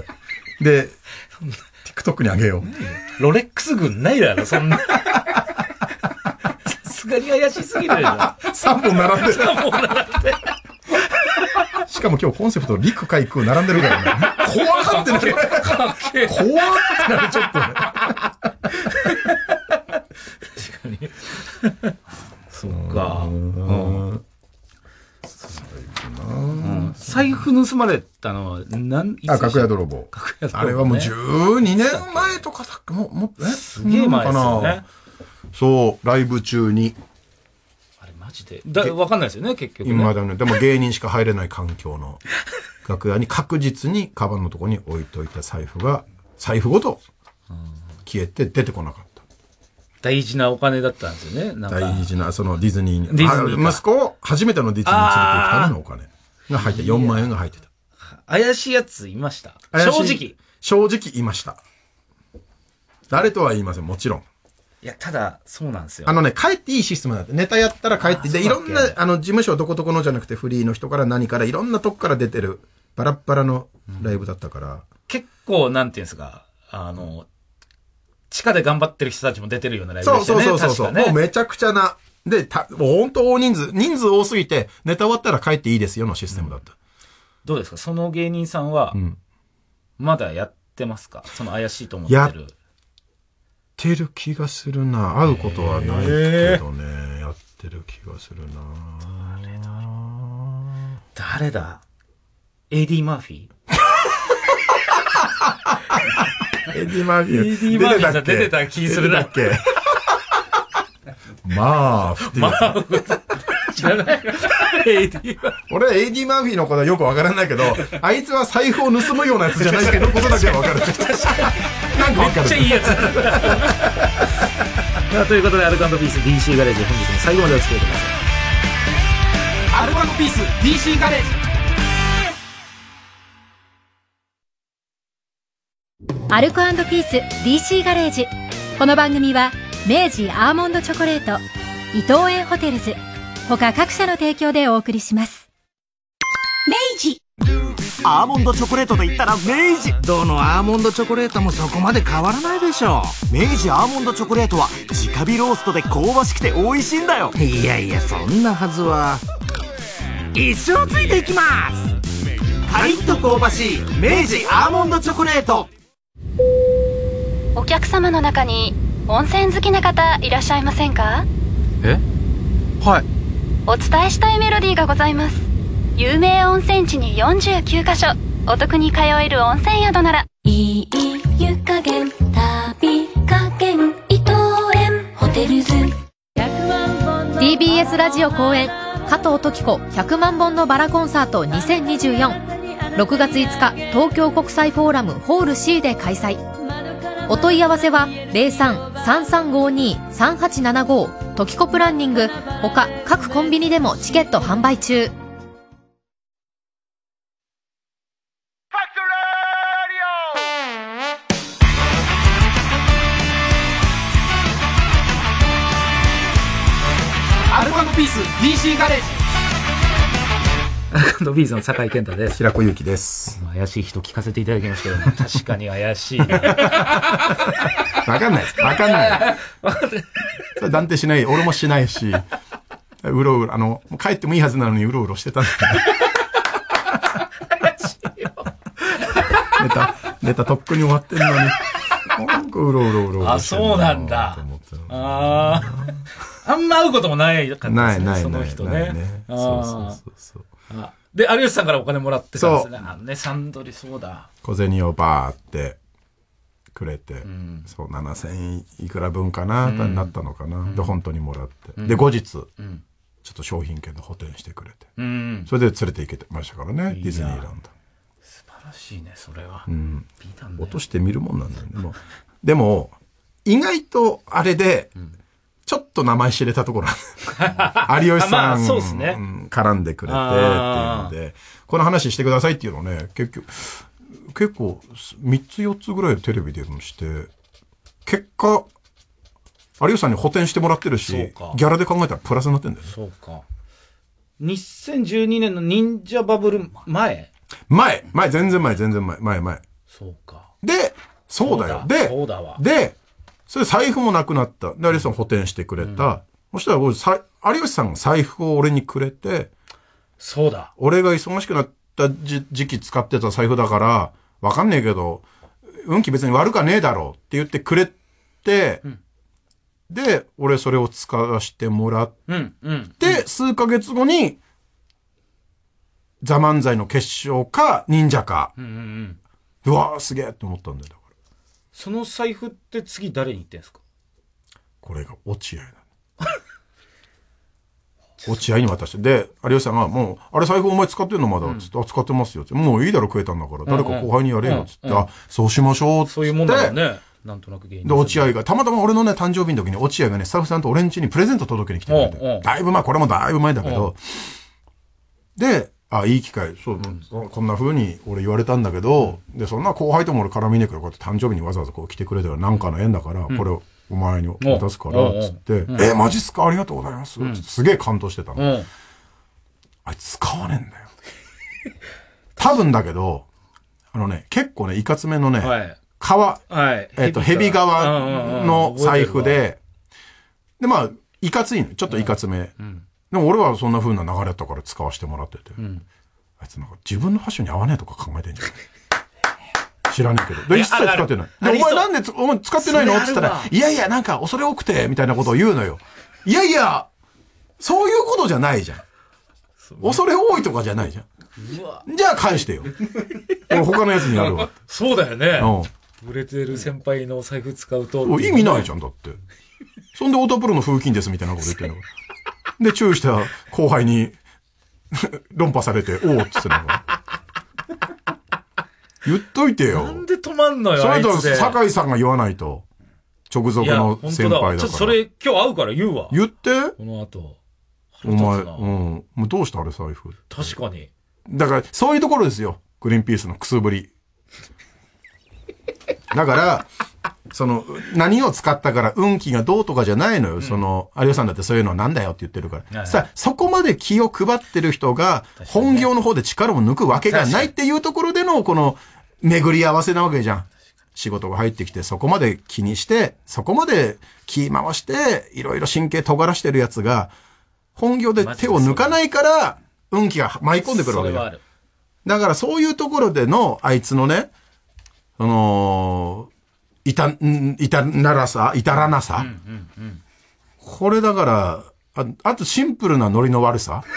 [SPEAKER 2] で、TikTok にあげよ
[SPEAKER 1] う。ロレックス軍ないだろ、そんな。さすがに怪しすぎるでしょ。
[SPEAKER 2] さんぼん並んでる。
[SPEAKER 1] さんぼん並んで。
[SPEAKER 2] しかも今日コンセプト陸海空並んでるからね。怖ってなる。
[SPEAKER 1] かっけえ。
[SPEAKER 2] 怖ってなる、ちょっとね。
[SPEAKER 1] 確かに。そっか。うん財布盗まれたのは何
[SPEAKER 2] あ、楽屋泥棒。
[SPEAKER 1] 楽屋泥棒、ね。
[SPEAKER 2] あれはもうじゅうにねんまえとかだっけもう、もう、え
[SPEAKER 1] すげえ前ですよね。
[SPEAKER 2] そう、ライブ中に。
[SPEAKER 1] あれマジで。だ、わかんないですよね、結局、ね。
[SPEAKER 2] 今だね。でも芸人しか入れない環境の楽屋に確実にカバンのとこに置いといた財布が、財布ごと消えて出てこなかった。
[SPEAKER 1] 大事なお金だったんですよね。なんか
[SPEAKER 2] 大事な、そのディズニーに。
[SPEAKER 1] ディズニー
[SPEAKER 2] 息子を初めてのディズニーに連れて行くためのお金が入って、よんまんえんが入ってた。
[SPEAKER 1] 怪しいやついました。正直。
[SPEAKER 2] 正直いました。誰とは言いません、もちろん。
[SPEAKER 1] いや、ただ、そうなんですよ。
[SPEAKER 2] あのね、帰っていいシステムだって。ネタやったら帰って、で、いろんな、あの、事務所どこどこのじゃなくて、フリーの人から何から、いろんなとこから出てる、バラッバラのライブだったから。うん、
[SPEAKER 1] 結構、なんていうんですか、あの、地下で頑張ってる人たちも出てるようなライブでしたね。
[SPEAKER 2] そうそうそうそう、ね。もうめちゃくちゃな。で、た、もう本当大人数、人数多すぎて、ネタ終わったら帰っていいですよのシステムだった。うん、
[SPEAKER 1] どうですかその芸人さんは、うん、まだやってますかその怪しいと思ってる。
[SPEAKER 2] やってる気がするな。会うことはないけどね。やってる気がするな。
[SPEAKER 1] 誰だ誰だ エーディー マーフィー
[SPEAKER 2] エディ・マーフィー。
[SPEAKER 1] エディ・マーフィーさん出てた気するな。
[SPEAKER 2] っけマーフって
[SPEAKER 1] マーフ知らないエディ・
[SPEAKER 2] 俺はエディ・マーフィーのことはよくわからないけど、あいつは財布を盗むようなやつじゃないけど、ことだけはわかる。なんかわかる。
[SPEAKER 1] めっちゃいいやつということで、アルコ&ピース ディーシー ガレージ、本日も最後までお付き合いください。アルコ&ピース ディーシー ガレージ。
[SPEAKER 4] アルコ&ピース ディーシー ガレージ。この番組は明治アーモンドチョコレート、伊藤園ホテルズ他各社の提供でお送りします。
[SPEAKER 5] 明治アーモンドチョコレートと言ったら明治。
[SPEAKER 6] どのアーモンドチョコレートもそこまで変わらないでしょ
[SPEAKER 5] う。明治アーモンドチョコレートは直火ローストで香ばしくて美味しいんだよ。
[SPEAKER 6] いやいや、そんなはずは。
[SPEAKER 5] 一生ついていきます。カリッと香ばしい明治アーモンドチョコレート。
[SPEAKER 7] お客様の中に温泉好きな方いらっしゃいませんか？
[SPEAKER 6] え？はい。
[SPEAKER 7] お伝えしたいメロディーがございます。有名温泉地によんじゅうきゅうかしょ、お得に通える温泉宿なら、いい湯加減、旅加減、伊藤園ホテルズ。
[SPEAKER 4] ティービーエス ラジオ公演加藤登紀子ひゃくまんぼんのバラコンサートにせんにじゅうよん。ろくがついつか東京国際フォーラムホール シー で開催。お問い合わせは ゼロさん さんさんごに さんはちななご トキコプランニング。他各コンビニでもチケット販売中。
[SPEAKER 1] アルコ&ピース ディーシー ガレージ。 ドビーズの酒井健太です。
[SPEAKER 2] 平子祐希です。
[SPEAKER 1] 怪しい人聞かせていただきましたけども、確かに怪しい。わ
[SPEAKER 2] かんないです。わかんない。それ断定しない。俺もしないし、うろうろ、あの、帰ってもいいはずなのにうろうろしてたんだよ。ネタ、ネタとっくに終わってんのに。なんかうろうろうろうろ。
[SPEAKER 1] あ、そうなんだ。ああ。あんま会うこともないかったですね。
[SPEAKER 2] ないない
[SPEAKER 1] その人ね。
[SPEAKER 2] ないね。そうそうそう
[SPEAKER 1] そう。で、有吉さんからお金もらってたんですね。あね、サンドリ、そうだ。
[SPEAKER 2] 小銭をバーってくれて、うん、そう、ななせんいくら分かな、うん、なったのかな、うん。で、本当にもらって。うん、で、後日、うん、ちょっと商品券で補填してくれて、うん。それで連れて行けてましたからね、ディズニーランド。
[SPEAKER 1] 素晴らしいね、それは。
[SPEAKER 2] うん。落としてみるもんなんだよね。でも、でも意外とあれで、うん、ちょっと名前知れたところ有吉さん、
[SPEAKER 1] そうですね、
[SPEAKER 2] 絡んでくれてっていうので、この話してくださいっていうのをね、結局、結構みっつよっつぐらいテレビでもして、結果、有吉さんに補填してもらってるし、ギャラで考えたらプラスになってんだよね。
[SPEAKER 1] そうか。にせんじゅうにねんの忍者バブル前
[SPEAKER 2] 前前、全然前、全然前、前、前。
[SPEAKER 1] そうか。
[SPEAKER 2] で、そうだよ。で、
[SPEAKER 1] そうだわ。
[SPEAKER 2] で、それ財布もなくなった。で、有吉さん補填してくれた。うん、そしたら俺、有吉さんが財布を俺にくれて、
[SPEAKER 1] そうだ。
[SPEAKER 2] 俺が忙しくなった時期使ってた財布だから、わかんねえけど、運気別に悪かねえだろうって言ってくれて、うん、で、俺それを使わせてもらって、うんうん、で、数ヶ月後に、ザ・漫才の決勝か、忍者か。うんうんうん、うわーすげえって思ったんだよ。だから
[SPEAKER 1] その財布って次誰に言ってんすか？
[SPEAKER 2] これが落合なの。落合に渡して。で、有吉さんが、もう、あれ財布お前使ってんのまだつって、うん、あ、使ってますよつって。もういいだろ食えたんだから、誰か後輩にやれよつって、うんうん、あ、そうしましょうつって。
[SPEAKER 1] そういうもんだよね。なんとなく芸人。
[SPEAKER 2] で、落合が、たまたま俺のね、誕生日の時に落合がね、スタッフさんと俺ん家にプレゼント届けに来てくれて。だいぶ前、これもだいぶ前だけど。で、あ、いい機会。そう、うん、こんな風に俺言われたんだけど、うん、で、そんな後輩とも俺絡みねえから、こうやって誕生日にわざわざこう来てくれたらなんかの縁だから、うん、これをお前に渡すから、つって、うん、え、マジっすかありがとうございます。うん、すげえ感動してたの。うん、あいつ使わねえんだよ。多分だけど、あのね、結構ね、いかつめのね、はい、革、はい、えっと、ヘビ革の財布で、で、まあ、いかついの。ちょっといかつめ。うん、でも俺はそんな風な流れだったから使わせてもらってて。うん、あいつなんか自分の箸に合わねえとか考えてんじゃない知らねえけど。で、一切使ってない。で、お前なんでつ、お前使ってないのって言ったら、いやいや、なんか恐れ多くて、みたいなことを言うのよ。いやいや、そういうことじゃないじゃん。恐れ多いとかじゃないじゃん。じゃあ返してよ。俺他のやつにやるわ。
[SPEAKER 1] そうだよね。うん。売れてる先輩の財布使うと。
[SPEAKER 2] 意味ないじゃん、だって。そんで、太田プロの風紀ですみたいなこと言ってんの。で、注意した後輩に論破されて、おおっつってのが。言っといてよ。
[SPEAKER 1] なんで止まんのよ、
[SPEAKER 2] それと、酒井さんが言わないと。直属の先輩だから。ちょっと
[SPEAKER 1] それ、今日会うから言うわ。
[SPEAKER 2] 言って
[SPEAKER 1] この後。
[SPEAKER 2] お前、うん。もうどうしたあれ財布。
[SPEAKER 1] 確かに。
[SPEAKER 2] だから、そういうところですよ。グリーンピースのくすぶり。だから、その、何を使ったから運気がどうとかじゃないのよ。うん、その、有吉さんだってそういうのはなんだよって言ってるから。はいはい、さあ、そこまで気を配ってる人が、本業の方で力を抜くわけがないっていうところでの、この、巡り合わせなわけじゃん。仕事が入ってきて、そこまで気にして、そこまで気回して、いろいろ神経尖らしてるやつが、本業で手を抜かないから、運気が舞い込んでくるわけだ。だからそういうところでの、あいつのね、あのー、いた、いたならさ、いたらなさ。うんうんうん、これだから、あ、あとシンプルなノリの悪さ。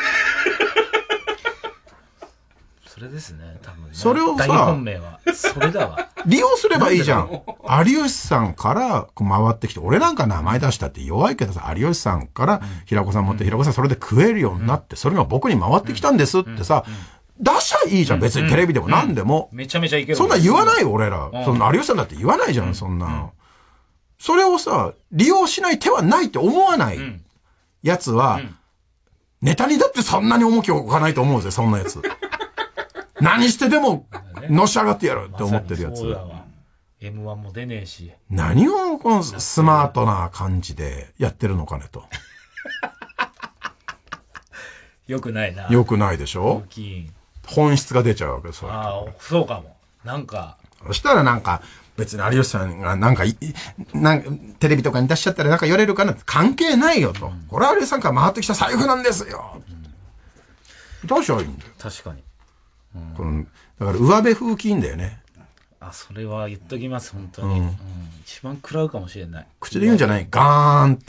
[SPEAKER 1] それですね、多分ね。
[SPEAKER 2] それをさ、
[SPEAKER 1] 大本命は、それだわ。
[SPEAKER 2] 利用すればいいじゃん。有吉さんからこう回ってきて、俺なんか名前出したって弱いけどさ、有吉さんから平子さん持って、うん、平子さんそれで食えるようになって、うん、それが僕に回ってきたんですってさ、うんうん出しゃいいじゃん、別にテレビでも何でも。
[SPEAKER 1] うんうん、めちゃめちゃいける。
[SPEAKER 2] そんな言わないよ、俺ら。うん、そんな有吉さんだって言わないじゃん、うん、そんな、うん。それをさ、利用しない手はないって思わないやつは、うん、ネタにだってそんなに重きを置かないと思うぜ、そんなやつ。何してでも、のし上がってやるって思ってるやつ。そうだわ。
[SPEAKER 1] エムワン も出ねえし。
[SPEAKER 2] 何をこのスマートな感じでやってるのかねと。
[SPEAKER 1] よくないな。
[SPEAKER 2] よくないでしょ。
[SPEAKER 1] 風紀委員。
[SPEAKER 2] 本質が出ちゃうわけです。
[SPEAKER 1] ああ、そうかも。なんか。
[SPEAKER 2] そしたらなんか、別に有吉さんがなんかい、なんか、テレビとかに出しちゃったらなんか言われるかなって関係ないよと。うん、これは有吉さんから回ってきた財布なんですよ。うん、出しゃいいんだよ。
[SPEAKER 1] 確かに。
[SPEAKER 2] うん、このだから上辺風紀委員だよね。
[SPEAKER 1] あ、それは言っときます、本当に。うんうん、一番食らうかもしれない。
[SPEAKER 2] 口で言うんじゃない、ガーンって。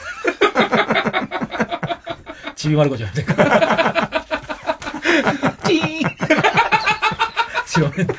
[SPEAKER 1] ちびまる子じゃなくて。チーンちびまる子。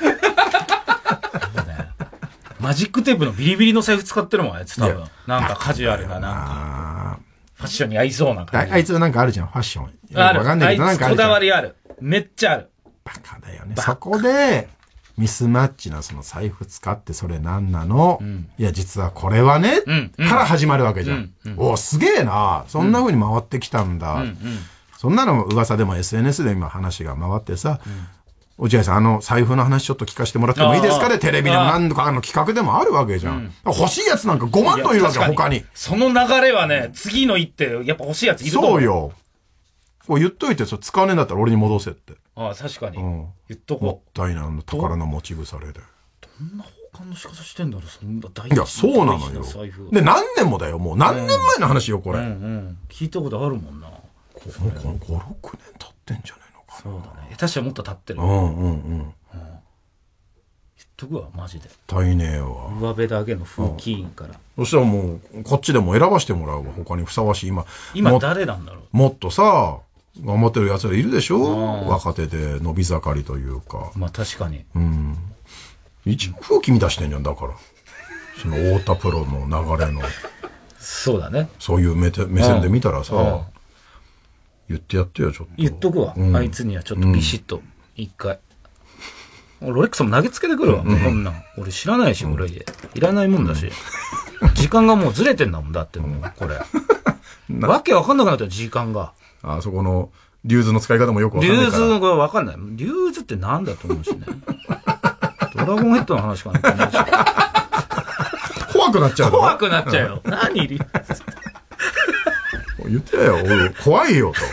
[SPEAKER 1] マジックテープのビリビリの財布使ってるもん、あいつ多分。なんかカジュアルな、なんか。ファッションに合いそうな感じ。
[SPEAKER 2] あいつなんかあるじゃん、ファッション。
[SPEAKER 1] ある。わかんないけど、なんかあるじゃん。こだわりある。めっちゃある。
[SPEAKER 2] バカだよね。そこで、ミスマッチなその財布使ってそれ何なの、うん、いや実はこれはね、うんうん、から始まるわけじゃん。うんうん、おすげえな、そんな風に回ってきたんだ、うんうん、そんなの噂でも エスエヌエス で今話が回ってさ、うん、落合さんあの財布の話ちょっと聞かせてもらってもいいですかね、テレビでも何とかの企画でもあるわけじゃん、うん、欲しいやつなんかごまんといるわけよ他に。
[SPEAKER 1] その流れはね、次の一手やっぱ欲しいやついると思う。
[SPEAKER 2] そうよ、こう言っといて、そ使わねえんだったら俺に戻せって。
[SPEAKER 1] ああ、確かに。うん、言っとこう。
[SPEAKER 2] もったいないの宝の持ち腐れで。
[SPEAKER 1] どんな保管の仕方してんだろう、そんな大
[SPEAKER 2] 事な。いや、そうなのよ。で、何年もだよ、もう何年前の話よ、これ。うんうんう
[SPEAKER 1] ん、聞いたことあるもんな。も
[SPEAKER 2] うこのご、ろくねん経ってんじゃないのかな。
[SPEAKER 1] そうだね。下手したらもっと経ってる。
[SPEAKER 2] うんうんうん。うん、言っ
[SPEAKER 1] とくわ、マジで。
[SPEAKER 2] たいねえわ。
[SPEAKER 1] 上辺だけの風紀委員から。
[SPEAKER 2] そしたらもう、こっちでも選ばしてもらうわ、他にふさわしい。今。
[SPEAKER 1] 今誰なんだろう。
[SPEAKER 2] もっとさ、頑張ってる奴らいるでしょ、若手で伸び盛りというか。
[SPEAKER 1] まあ確かに。
[SPEAKER 2] うん。一風紀乱してんじゃん、だから。その太田プロの流れの。
[SPEAKER 1] そうだね。
[SPEAKER 2] そういう目目線で見たらさ、言ってやってよ、ちょっと。
[SPEAKER 1] 言っとくわ。うん、あいつにはちょっとビシッと、一回。うん、ロレックスも投げつけてくるわ、うん、こんなん。俺知らないし、俺、うん、いらないもんだし。うん、時間がもうずれてんだもんだって、もう、これ。わけわかんなくなったよ、時間が。
[SPEAKER 2] あそこの、リューズの使い方もよくわかんないから。
[SPEAKER 1] リューズがわかんない。リューズってなんだと思うしね。ドラゴンヘッドの話かなと思うし。
[SPEAKER 2] 怖くなっちゃうの
[SPEAKER 1] 怖くなっちゃうよ。何リューズって。
[SPEAKER 2] 言ってよ、俺、怖いよ、と。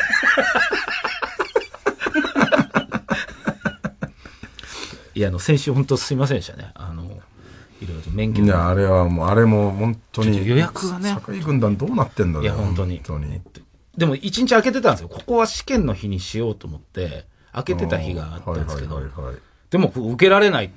[SPEAKER 1] いや、あの、先週本当すいませんでしたね。あの、いろいろと免許。
[SPEAKER 2] いや、あれはもう、あれも本当に。
[SPEAKER 1] 予約がね。
[SPEAKER 2] 堺軍団どうなってんだろう。
[SPEAKER 1] いや、本当に。本当に。でも一日開けてたんですよ。ここは試験の日にしようと思って、開けてた日があったんですけど、でも受けられないって。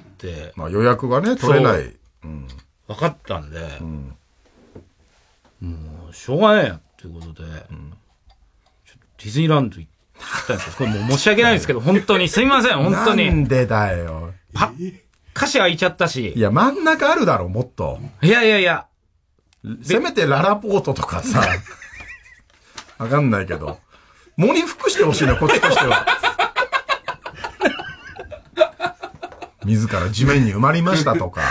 [SPEAKER 2] まあ予約がね、取れない。うん、
[SPEAKER 1] 分かったんで、うん、もうしょうがないやっていうことで、うん、ちょっとディズニーランド行ったんですよ。これもう申し訳ないんですけど、本当にすいません、本当に。
[SPEAKER 2] なんでだよ。
[SPEAKER 1] パ歌詞開いちゃったし。
[SPEAKER 2] いや、真ん中あるだろ、もっと。
[SPEAKER 1] いやいやいや。
[SPEAKER 2] せめてララポートとかさ。わかんないけど。喪に服してほしいな、こっちとしては。自ら地面に埋まりましたとか。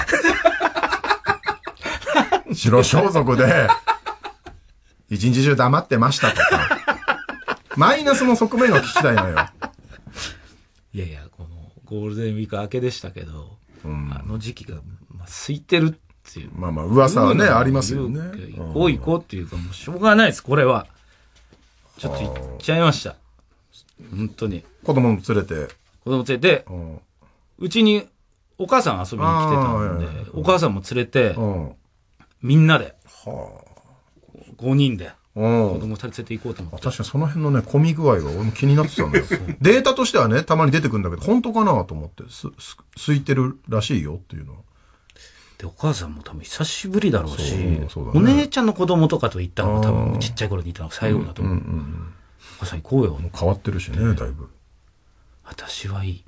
[SPEAKER 2] 白装束で、一日中黙ってましたとか。マイナスの側面を聞きたいのよ。
[SPEAKER 1] いやいや、このゴールデンウィーク明けでしたけど、うん、あの時期が、まあ、空いてるっていう。
[SPEAKER 2] まあまあ、噂はね、ありますよね。
[SPEAKER 1] 行こう行こうっていうか、もうしょうがないです、これは。ちょっと行っちゃいました。本当に。
[SPEAKER 2] 子供も連れて。
[SPEAKER 1] 子供連れて、うちにお母さん遊びに来てたんで、お母さんも連れて、みんなで、ごにんで、子供連れて行こうと思って。
[SPEAKER 2] 確かにその辺のね、混み具合が俺も気になってたんだよ。データとしてはね、たまに出てくるんだけど、本当かなと思って、す、す、空いてるらしいよっていうのは。
[SPEAKER 1] で、お母さんも多分久しぶりだろうし、そうそうだね、お姉ちゃんの子供とかと行ったのが多分ちっちゃい頃に行ったのが最後だと思う。うんうんうん、お母さん行こうよ。
[SPEAKER 2] もう変わってるしね、だいぶ。
[SPEAKER 1] 私はいい。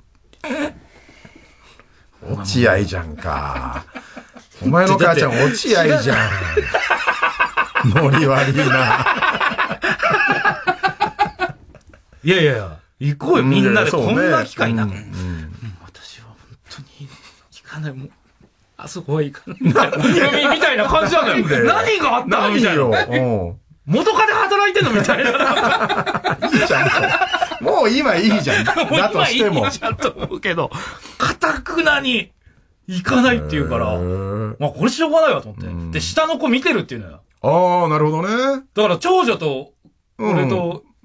[SPEAKER 2] 落合じゃんか。お前の母ちゃん落合じゃん。ノリ悪いな。
[SPEAKER 1] いやいやいや、行こうよ、みんなで。こんな機会なく、うんうん、私は本当に行かない。もうあそこは行かない。みたいな感じなんだよ。何があったのみたいな。元カで働いてんのみたいな。
[SPEAKER 2] いいじゃん。もう今いいじゃん。だとしても。
[SPEAKER 1] いいじゃんと思うけど、かたくなに行かないっていうから、まあこれしょうがないわと思って。で、下の子見てるっていうのよ。
[SPEAKER 2] ああ、なるほどね。
[SPEAKER 1] だから長女と、俺と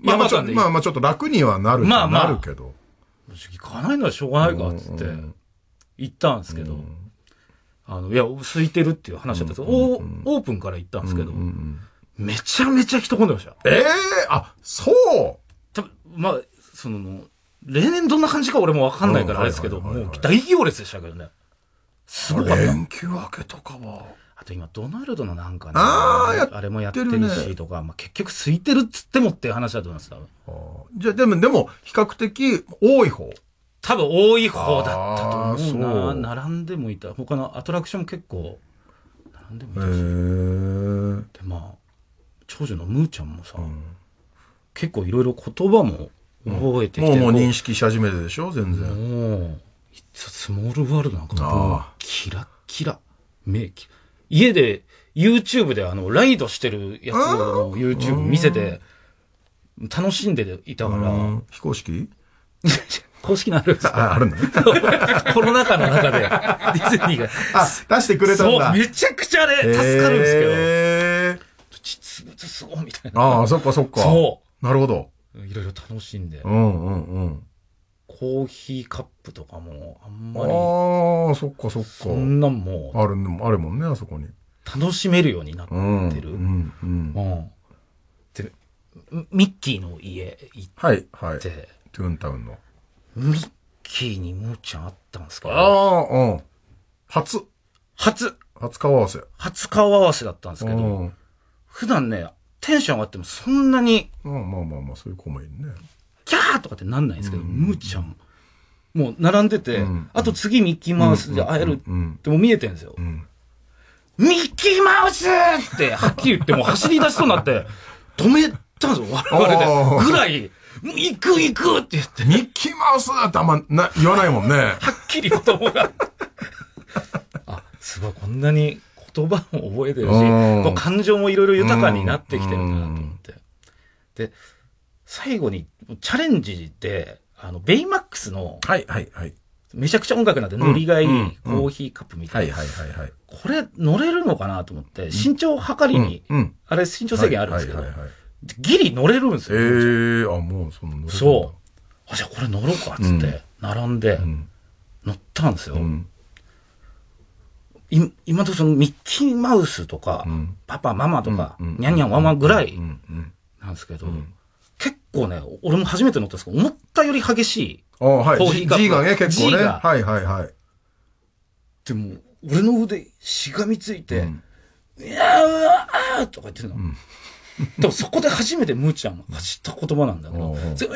[SPEAKER 2] まあまあちょっと、まあまあちょっと楽にはなるまあまあなるけど。
[SPEAKER 1] 行かないのはしょうがないかっつって行ったんですけど、あのいや空いてるっていう話だったんですけど、オープンから行ったんですけど、めちゃめちゃ人混んでました。
[SPEAKER 2] ええー、あ、そう。
[SPEAKER 1] 多分まあその例年どんな感じか俺もわかんないからあれですけど、もう大行列でしたけどね。すごかった。
[SPEAKER 2] 連休明けとかは。
[SPEAKER 1] あと今ドナルドのなんかね、あ, あれもやってるしとか、まあ、結局空いてるっつってもっていう話だと思います。
[SPEAKER 2] じゃあでもでも比較的多い方。
[SPEAKER 1] 多分多い方だったと思うな。並んでもいた。他のアトラクションも結構並んでもいたし。へー。でまあ長女のムーちゃんもさ、うん、結構いろいろ言葉も覚えてきて、
[SPEAKER 2] うん、もうもう認識し始めてでしょ全然。
[SPEAKER 1] もうスモールワールドなんかもうキラッキラ名機。家で YouTube であのライドしてるやつの YouTube 見せて楽しんでいたから。
[SPEAKER 2] 非公式
[SPEAKER 1] 公式のあるんです
[SPEAKER 2] か？あ、あるんだね。
[SPEAKER 1] コロナ禍の中でディズニーが
[SPEAKER 2] あ出してくれたんだ。
[SPEAKER 1] そうめちゃくちゃね助かるんですけど、実物すごいみたいな。
[SPEAKER 2] ああそっかそっか。そうなるほど。
[SPEAKER 1] いろいろ楽しんで。
[SPEAKER 2] うんうんうん。
[SPEAKER 1] コーヒーカップとかもあんまり。
[SPEAKER 2] ああそっかそっか。
[SPEAKER 1] そんなんも
[SPEAKER 2] あるあるもんねあそこに。
[SPEAKER 1] 楽しめるようになってる。うん
[SPEAKER 2] うんうん。
[SPEAKER 1] でミッキーの家行って、
[SPEAKER 2] はいはい。トゥーンタウンの。
[SPEAKER 1] ミッキーにムーちゃんあったんですけど。
[SPEAKER 2] ああうん。初
[SPEAKER 1] 初
[SPEAKER 2] 初顔合わせ。
[SPEAKER 1] 初顔合わせだったんですけど、普段ねテンション上がってもそんなに。
[SPEAKER 2] まあまあまあまあそういう子もいるね。
[SPEAKER 1] キャーとかってなんないんですけど、うん、ムーちゃんもう並んでて、うん、あと次ミッキーマウスで会えるってもう見えてるんですよ、うん、ミッキーマウスってはっきり言ってもう走り出しそうになって止めたんですよ我々でぐらい行く行くって言って
[SPEAKER 2] ミッキーマウスってあんまな言わないもんねは
[SPEAKER 1] っきり子供があすごいこんなに言葉も覚えてるしこう感情もいろいろ豊かになってきてるんだなと思ってで最後にチャレンジであのベイマックスの
[SPEAKER 2] はいはいはい
[SPEAKER 1] めちゃくちゃ音楽なんでノリがいいコーヒーカップみたいな、
[SPEAKER 2] はいはいはいはい、
[SPEAKER 1] これ乗れるのかなと思って身長測りに、うんうん、あれ身長制限あるんですけど、はいはいはいはい、ギリ乗れるんですよ。
[SPEAKER 2] えー、あもうその乗れるんだ。
[SPEAKER 1] そうあじゃあこれ乗ろうかっつって並んで乗ったんですよ。うん、い今とそのミッキーマウスとか、うん、パパママとか、うん、ニャンニャンワンワンぐらいなんですけど。うん結構ね、俺も初めて乗ったんですけど、思ったより激しい。
[SPEAKER 2] ああ、はい。コーヒーカップ。G がね、結構ね。はいはいはい。
[SPEAKER 1] でも、俺の腕、しがみついて、うん、いやー、うわーとか言ってるの。うん、でもそこで初めてムーちゃんが知った言葉なんだけど、うわー、うわー、うわ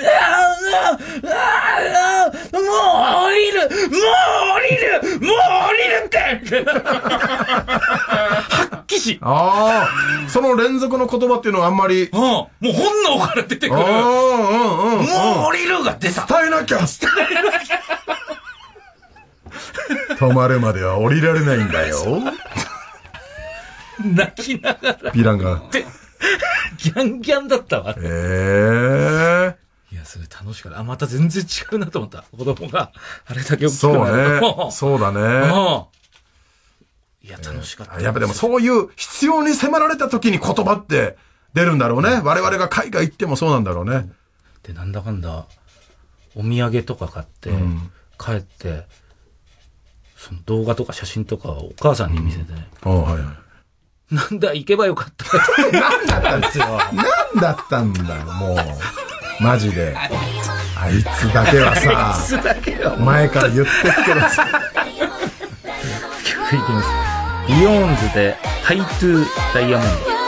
[SPEAKER 1] ー、もう降りるもう降りるもう降りるって発揮し。
[SPEAKER 2] ああ、その連続の言葉っていうのはあんまり。
[SPEAKER 1] うん。もう本能から出てくる。うんうんうん。もう降りるが出た。
[SPEAKER 2] 伝えなきゃ伝えなきゃ止まるまでは降りられないんだよ。
[SPEAKER 1] 泣きながら。
[SPEAKER 2] ヴィランが。
[SPEAKER 1] ギャンギャンだったわ。
[SPEAKER 2] へえー。
[SPEAKER 1] いや、それ楽しかった。あ、また全然違うなと思った。子供があれだけ大きく
[SPEAKER 2] なると。そうね。そうだね。
[SPEAKER 1] いや、楽しかった、
[SPEAKER 2] えー。やっぱでもそういう必要に迫られた時に言葉って出るんだろうね。我々が海外行ってもそうなんだろうね。
[SPEAKER 1] で、なんだかんだ、お土産とか買って、うん、帰って、その動画とか写真とかをお母さんに見せて、
[SPEAKER 2] うん、あはいはい。
[SPEAKER 1] なんだ、行けばよかった。
[SPEAKER 2] なんだったんですよ。なんだったんだよ、もう。マジで。あいつだけはさ、
[SPEAKER 1] あいつだけは
[SPEAKER 2] 前から言ってっけどさ。
[SPEAKER 1] 曲いきます。ビヨーンズで、ハイトゥーダイヤモンド。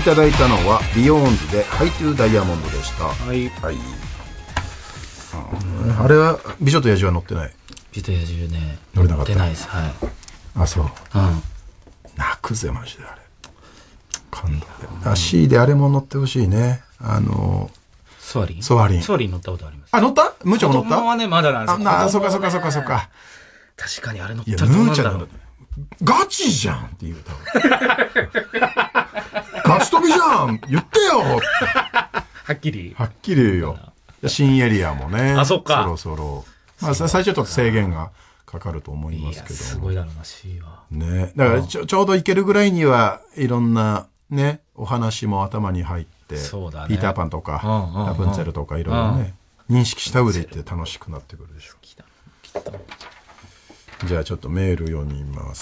[SPEAKER 2] ただいたのはビヨーンズでハイトゥーダイヤモンドでした。
[SPEAKER 1] はい、はい、
[SPEAKER 2] うん、あれは美女と野獣は乗ってない。
[SPEAKER 1] 美女と野獣ね
[SPEAKER 2] 乗れなかった。
[SPEAKER 1] 乗ってないです。はい。
[SPEAKER 2] あ、そう、うん、泣くぜマジであれ感動で、うん、C であれも乗ってほしいね。あの
[SPEAKER 1] ソアリン
[SPEAKER 2] ソアリン
[SPEAKER 1] ソアリン乗ったことあります。
[SPEAKER 2] あ、乗った？ムーちゃんも乗った？
[SPEAKER 1] 子供はねまだなんですよ。
[SPEAKER 2] ああ、そっかそっかそっかそっか。
[SPEAKER 1] 確かにあれ乗ったらどうなんだろう。
[SPEAKER 2] ガチじゃんって言うたガチ飛びじゃん言ってよ
[SPEAKER 1] はっきり
[SPEAKER 2] はっきり言うよ。新エリアもね、
[SPEAKER 1] あ、そっか、
[SPEAKER 2] そろそろ、まあ、最初ちょっと制限がかかると思いますけど。いや
[SPEAKER 1] すごいだろうな C は
[SPEAKER 2] ね。だからち ょ, ちょうど行けるぐらいにはいろんなねお話も頭に入って、
[SPEAKER 1] そうだね、
[SPEAKER 2] ピーターパンとか、うんうん、ラプンツェルとかいろいろね、うん、認識した上で行って楽しくなってくるでしょう。きっとじゃあちょっとメール読みます。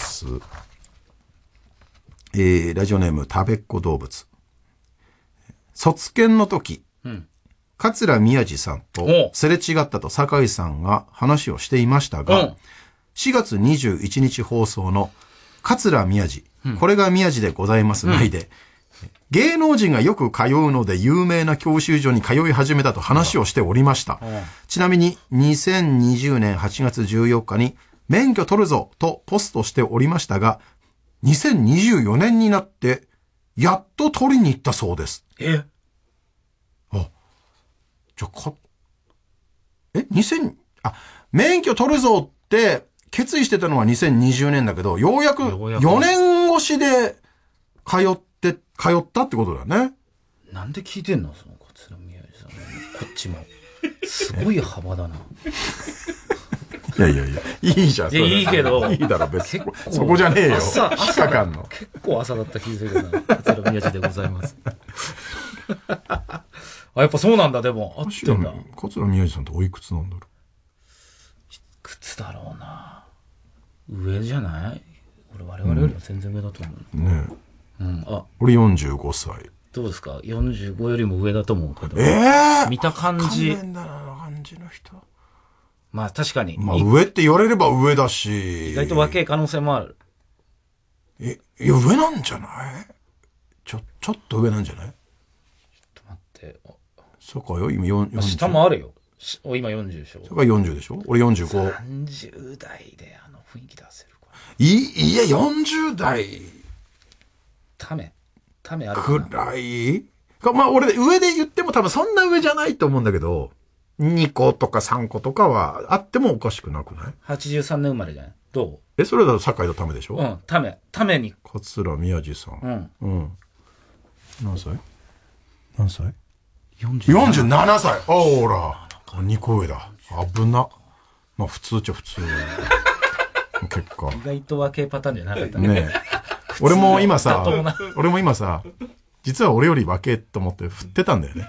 [SPEAKER 2] えー、ラジオネームたべっ子動物。卒検の時、うん、桂宮治さんとすれ違ったと酒井さんが話をしていましたが、うん、しがつにじゅういちにち放送の桂宮治、うん、これが宮治でございます内で、うん、芸能人がよく通うので有名な教習所に通い始めたと話をしておりました。うん、ちなみににせんにじゅうねんはちがつじゅうよっかに免許取るぞとポストしておりましたが、にせんにじゅうよねんになってやっと取りに行ったそうです。
[SPEAKER 1] え
[SPEAKER 2] あ、じゃあか、え、にせん、あ、免許取るぞって決意してたのはにせんにじゅうねんだけど、ようやくよねん越しで通って、通ったってことだよね。
[SPEAKER 1] なんで聞いてんのその桂宮治さん。こっちも。すごい幅だな。
[SPEAKER 2] いやいやいや、いいじゃん。
[SPEAKER 1] いや、いいけど。
[SPEAKER 2] いいだろ、別に。そこじゃねえよ。
[SPEAKER 1] 朝、
[SPEAKER 2] 朝かんの。
[SPEAKER 1] 結構朝だった気がするけどな。桂宮治でございます。あ、やっぱそうなんだ、でも。合ってんだ。
[SPEAKER 2] 桂宮治さんっておいくつなんだろう。
[SPEAKER 1] いくつだろうな。上じゃない？俺、我々よりは全然上だと思う。
[SPEAKER 2] うん、ね
[SPEAKER 1] え。うん。あ、
[SPEAKER 2] 俺よんじゅうごさい。
[SPEAKER 1] どうですか ?よんじゅうご よりも上だと思うけど。
[SPEAKER 2] ええー、
[SPEAKER 1] 見た感じ。
[SPEAKER 2] 勘弁だな、あの感じの人。
[SPEAKER 1] まあ確かに。
[SPEAKER 2] まあ上って言われれば上だし。
[SPEAKER 1] 意外と若い可能性もある。
[SPEAKER 2] え、いや上なんじゃない？ちょ、ちょっと上なんじゃない？ちょっ
[SPEAKER 1] と待って。
[SPEAKER 2] そうかよ、今よんじゅう。
[SPEAKER 1] 下もあるよ。お、今よんじゅうでしょ。
[SPEAKER 2] それからよんじゅうでしょ？俺よんじゅうご。
[SPEAKER 1] さんじゅう代であの雰囲気出せるか。
[SPEAKER 2] い、いや、よんじゅう代。
[SPEAKER 1] ため。ためある
[SPEAKER 2] かな。くらいか、まあ俺、上で言っても多分そんな上じゃないと思うんだけど、にことかさんことかはあってもおかしくなくない？
[SPEAKER 1] はちじゅうさんねん生まれじゃない？どう？
[SPEAKER 2] え、それだと堺のためでしょ？
[SPEAKER 1] うん、ため。ために。
[SPEAKER 2] 桂宮治さん。うん。うん。何歳？何歳？
[SPEAKER 1] よんじゅうなな。
[SPEAKER 2] よんじゅうななさい。あ、ほら。にこ上だ。危な。まあ普通っちゃ普通。結果。
[SPEAKER 1] 意外と若いパターンじゃなかったね。
[SPEAKER 2] ねえ。俺も今さ、俺も今さ、実は俺より若えと思って振ってたんだよね。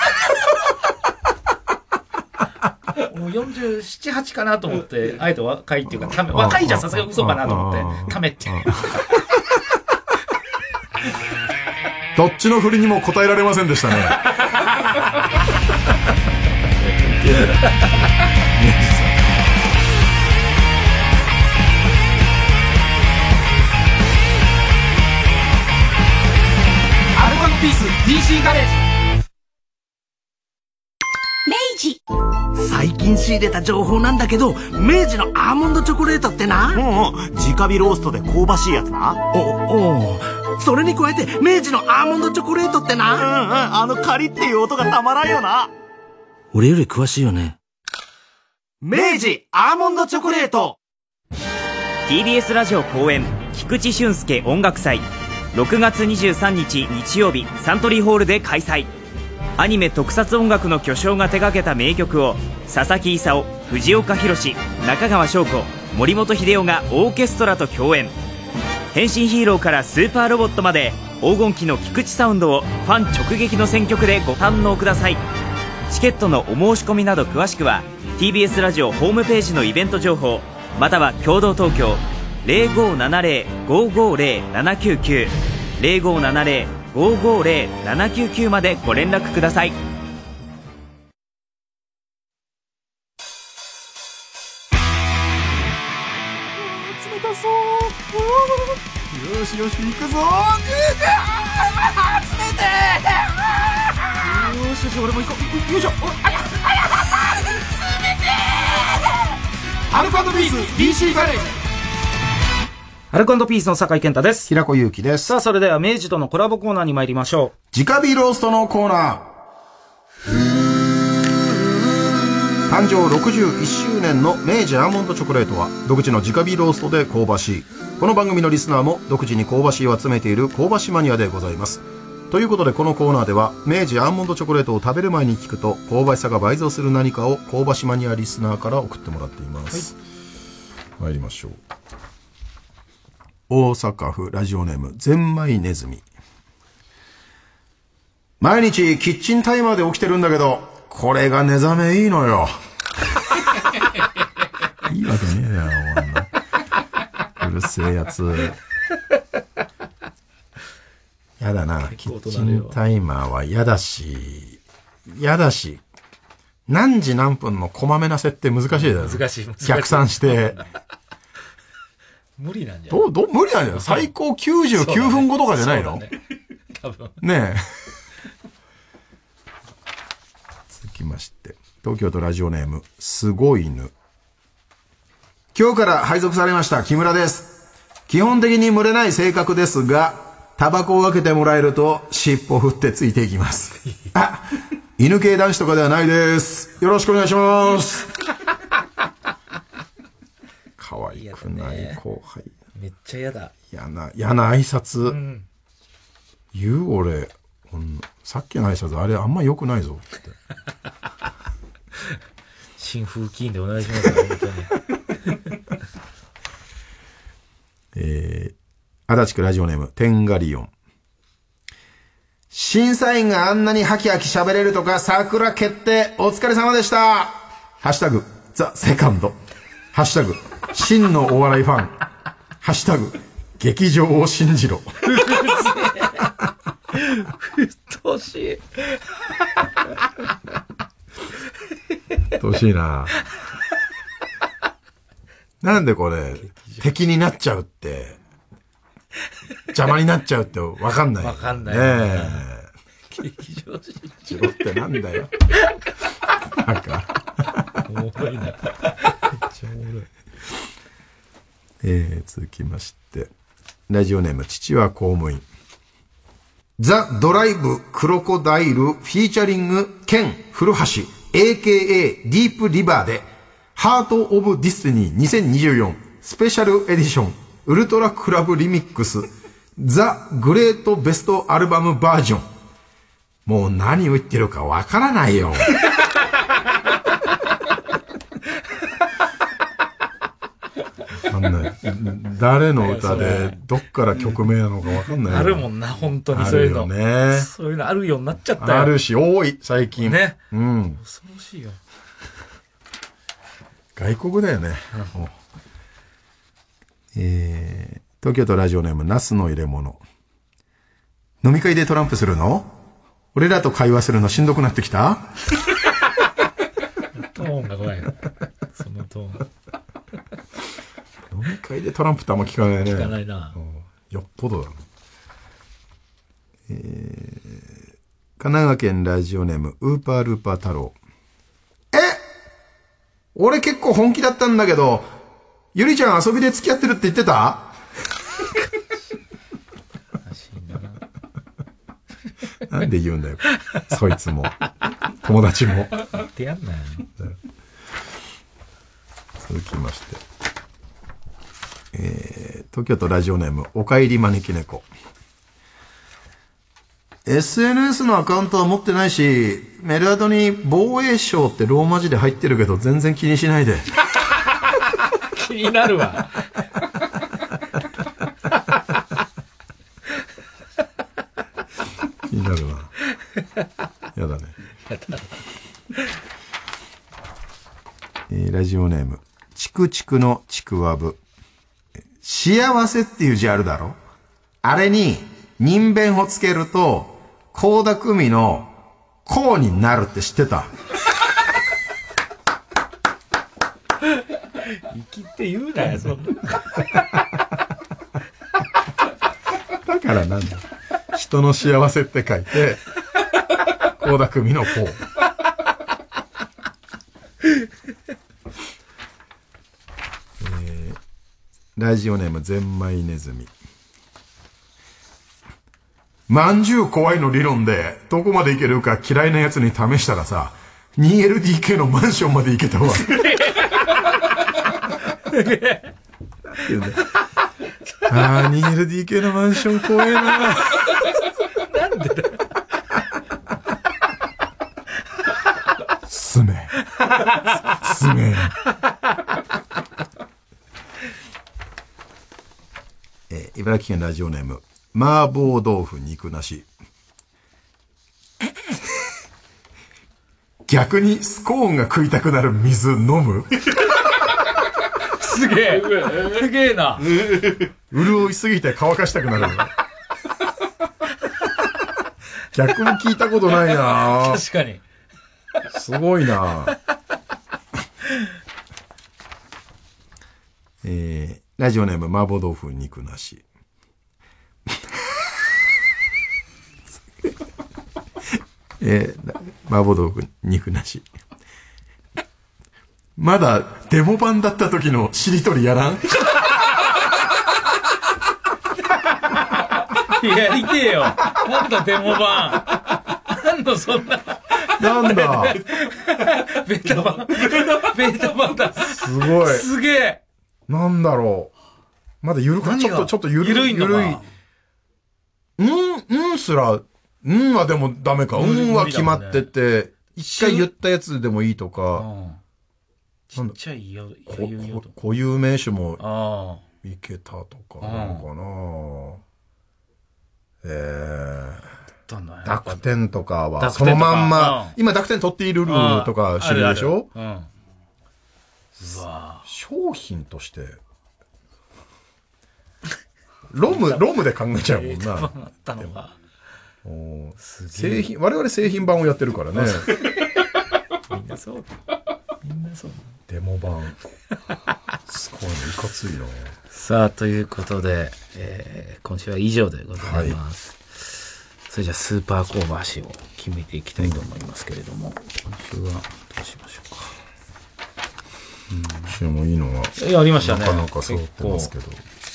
[SPEAKER 1] もうよんじゅうなな、はちかなと思って、あえて若いっていうか、ため、若いじゃさすが嘘かなと思って、ためって。
[SPEAKER 2] どっちの振りにも答えられませんでしたね。
[SPEAKER 5] アルコピース ディーシー ガレージ。
[SPEAKER 6] 最近仕入れた情報なんだけど、明治のアーモンドチョコレートってな、
[SPEAKER 8] うんうん、直火ローストで香ばしいやつな。
[SPEAKER 6] おお、それに加えて明治のアーモンドチョコレートってな、
[SPEAKER 8] うんうん、あのカリっていう音がたまらんよな。
[SPEAKER 6] 俺より詳しいよね。
[SPEAKER 8] 明治アーモンドチョコレート。
[SPEAKER 9] ティービーエス ラジオ公演菊池俊介音楽祭、ろくがつにじゅうさんにち日曜日サントリーホールで開催。アニメ特撮音楽の巨匠が手掛けた名曲を佐々木勲、藤岡弘、中川翔子、森本秀夫がオーケストラと共演。変身ヒーローからスーパーロボットまで黄金期の菊池サウンドをファン直撃の選曲でご堪能ください。チケットのお申し込みなど詳しくは ティービーエス ラジオホームページのイベント情報、または共同東京 ゼロごーななゼロ ごーごーゼロ ななきゅうきゅう ゼロごーななゼロ ごーごーゼロ ななきゅうきゅうまでご連絡ください。
[SPEAKER 2] 冷たそう。よしよし行くぞ。冷
[SPEAKER 1] よし、俺も行こう。よいしょ。あやあやすべてアルコ&ピース ディーシー ガレージ。アルコ&ピースの酒井健太です。
[SPEAKER 2] 平子祐希です。
[SPEAKER 1] さあ、それでは明治とのコラボコーナーに参りましょ
[SPEAKER 2] う。直火ローストのコーナー。誕生ろくじゅういっしゅうねんの明治アーモンドチョコレートは独自の直火ローストで香ばしい。この番組のリスナーも独自に香ばしいを集めている香ばしマニアでございます。ということでこのコーナーでは明治アーモンドチョコレートを食べる前に聞くと香ばしさが倍増する何かを香ばしマニアリスナーから送ってもらっています。はい、参りましょう。大阪府ラジオネームゼンマイネズミ。毎日キッチンタイマーで起きてるんだけどこれが寝覚めいいのよ。いいわけねえだろ、うるせえやつ。やだな、キッチンタイマーはやだし、やだし、何時何分のこまめな設定難しいだよ。
[SPEAKER 1] 難しい、難しい。
[SPEAKER 2] 逆算して。
[SPEAKER 1] 無理なんじゃない？
[SPEAKER 2] どう、どう、無理なんじゃない？最高きゅうじゅうきゅうふんごとかじゃないの？ね、
[SPEAKER 1] 多分。
[SPEAKER 2] ねえ。続きまして、東京都ラジオネーム、すごい犬。今日から配属されました木村です。基本的に群れない性格ですが、タバコを分けてもらえると尻尾振ってついていきます。あ、犬系男子とかではないです。よろしくお願いします。可愛くない後輩。
[SPEAKER 1] めっちゃ嫌だ。
[SPEAKER 2] 嫌な、嫌な挨拶。うん、言う俺、うん、さっきの挨拶あれあんま良くないぞって。
[SPEAKER 1] 新風紀でお願いしますね、本当に。
[SPEAKER 2] えー、足立区ラジオネームテンガリオン。審査員があんなにハキハキ喋れるとか桜決定お疲れ様でした。ハッシュタグザセカンド、ハッシュタグ真のお笑いファン、ハッシュタグ劇場を信じろ。
[SPEAKER 1] うっとうしい。う
[SPEAKER 2] っとうしいな。なんでこれ敵になっちゃうって邪魔になっちゃうってわかんない。
[SPEAKER 1] わかんない。
[SPEAKER 2] ねえ。
[SPEAKER 1] 劇場信
[SPEAKER 2] じろってなんだよ。なんか。
[SPEAKER 1] おもろいな。めっちゃおもろい。
[SPEAKER 2] えー、続きまして。ラジオネーム、父は公務員。ザ・ドライブ・クロコダイル・フィーチャリング・ケン・古橋 エーケーエー ディープ・リバーでハート・オブ・ディスティニーにせんにじゅうよんスペシャルエディションウルトラクラブリミックスザ・グレート・ベスト・アルバムバージョン。もう何を言ってるかわからないよ。わかんない。誰の歌でどっから曲名なのかわかんないよ。
[SPEAKER 1] あるもんな、本当にそういうの。
[SPEAKER 2] あるよね。
[SPEAKER 1] そういうのあるようになっちゃったよ。
[SPEAKER 2] あるし、多い、最近。
[SPEAKER 1] ね。
[SPEAKER 2] うん。
[SPEAKER 1] 恐ろしいよ。
[SPEAKER 2] 外国だよね。うん、えー、東京都ラジオネーム、ナスの入れ物。飲み会でトランプするの？俺らと会話するのしんどくなってきた？
[SPEAKER 1] トーンが怖いな。そのトーン。
[SPEAKER 2] 飲み会でトランプってあんま聞かないね。
[SPEAKER 1] 聞かないな。
[SPEAKER 2] よっぽどだな。えー、神奈川県ラジオネーム、ウーパールーパー太郎。え？俺結構本気だったんだけど、ゆりちゃん遊びで付き合ってるって言ってた？なんで言うんだよ。そいつも。友達も。
[SPEAKER 1] 言ってやんなよ。
[SPEAKER 2] 続きまして。えー、東京都ラジオネーム、おかえり招き猫。エスエヌエス のアカウントは持ってないし、メルアドに防衛省ってローマ字で入ってるけど全然気にしないで。
[SPEAKER 1] 気になるわ。
[SPEAKER 2] 気になるな。やだね。
[SPEAKER 1] やだ。
[SPEAKER 2] えー、ラジオネーム、チクチクのちくわぶ。幸せっていう字あるだろ？あれに人弁をつけると、倖田來未のこうになるって知ってた？
[SPEAKER 1] 生きって言うなよ、そんな。
[SPEAKER 2] だからなんだ。人の幸せって書いて、 倖田來未のこう。えー、ラジオネームゼンマイネズミ。まんじゅう怖いの理論でどこまでいけるか嫌いなやつに試したらさ、 ツーエルディーケー のマンションまで行けたわ。ああ、ツーエルディーケー のマンション怖いな。なんでだよ。すめ。すめ。えー、茨城県ラジオネーム、麻婆豆腐肉なし。逆にスコーンが食いたくなる水飲む。
[SPEAKER 1] すげえ。すげえな。
[SPEAKER 2] 潤いすぎて乾かしたくなる。逆に聞いたことないな。
[SPEAKER 1] 確かに。
[SPEAKER 2] すごいな。えー、ラジオネーム麻婆豆腐肉なし。えー、麻婆豆腐肉なし。まだデモ版だった時のしりとりやらん？
[SPEAKER 1] やりてえよ。なんだデモ版。なんだそんな。
[SPEAKER 2] なんだ。
[SPEAKER 1] ベータ版。ベータ版だ。
[SPEAKER 2] すごい。
[SPEAKER 1] すげえ。
[SPEAKER 2] なんだろう。まだゆるか、ちょっと、ちょっとゆるい。
[SPEAKER 1] ゆるいのか。
[SPEAKER 2] うん、うんすら、うんはでもダメか。うんは決まってて、一回言ったやつでもいいとか。
[SPEAKER 1] ちっちゃいよ、
[SPEAKER 2] 固有名詞もいけたとかなのかな。えー、濁点とかはそのまんま、今濁点取っているルールとか知るでしょ。うん、うわ商品としてロムロムで考えちゃうもんな。製品、我々製品版をやってるからね。
[SPEAKER 1] みんなそうみんなそう
[SPEAKER 2] デモ版すごいね、いかついな。
[SPEAKER 1] さあということで、えー、今週は以上でございます、はい、それじゃあスーパー香ばしを決めていきたいと思いますけれども、今週はどうしましょうか。
[SPEAKER 2] 今週もいいのが
[SPEAKER 1] いやありましたね。
[SPEAKER 2] なかなか揃ってますけど。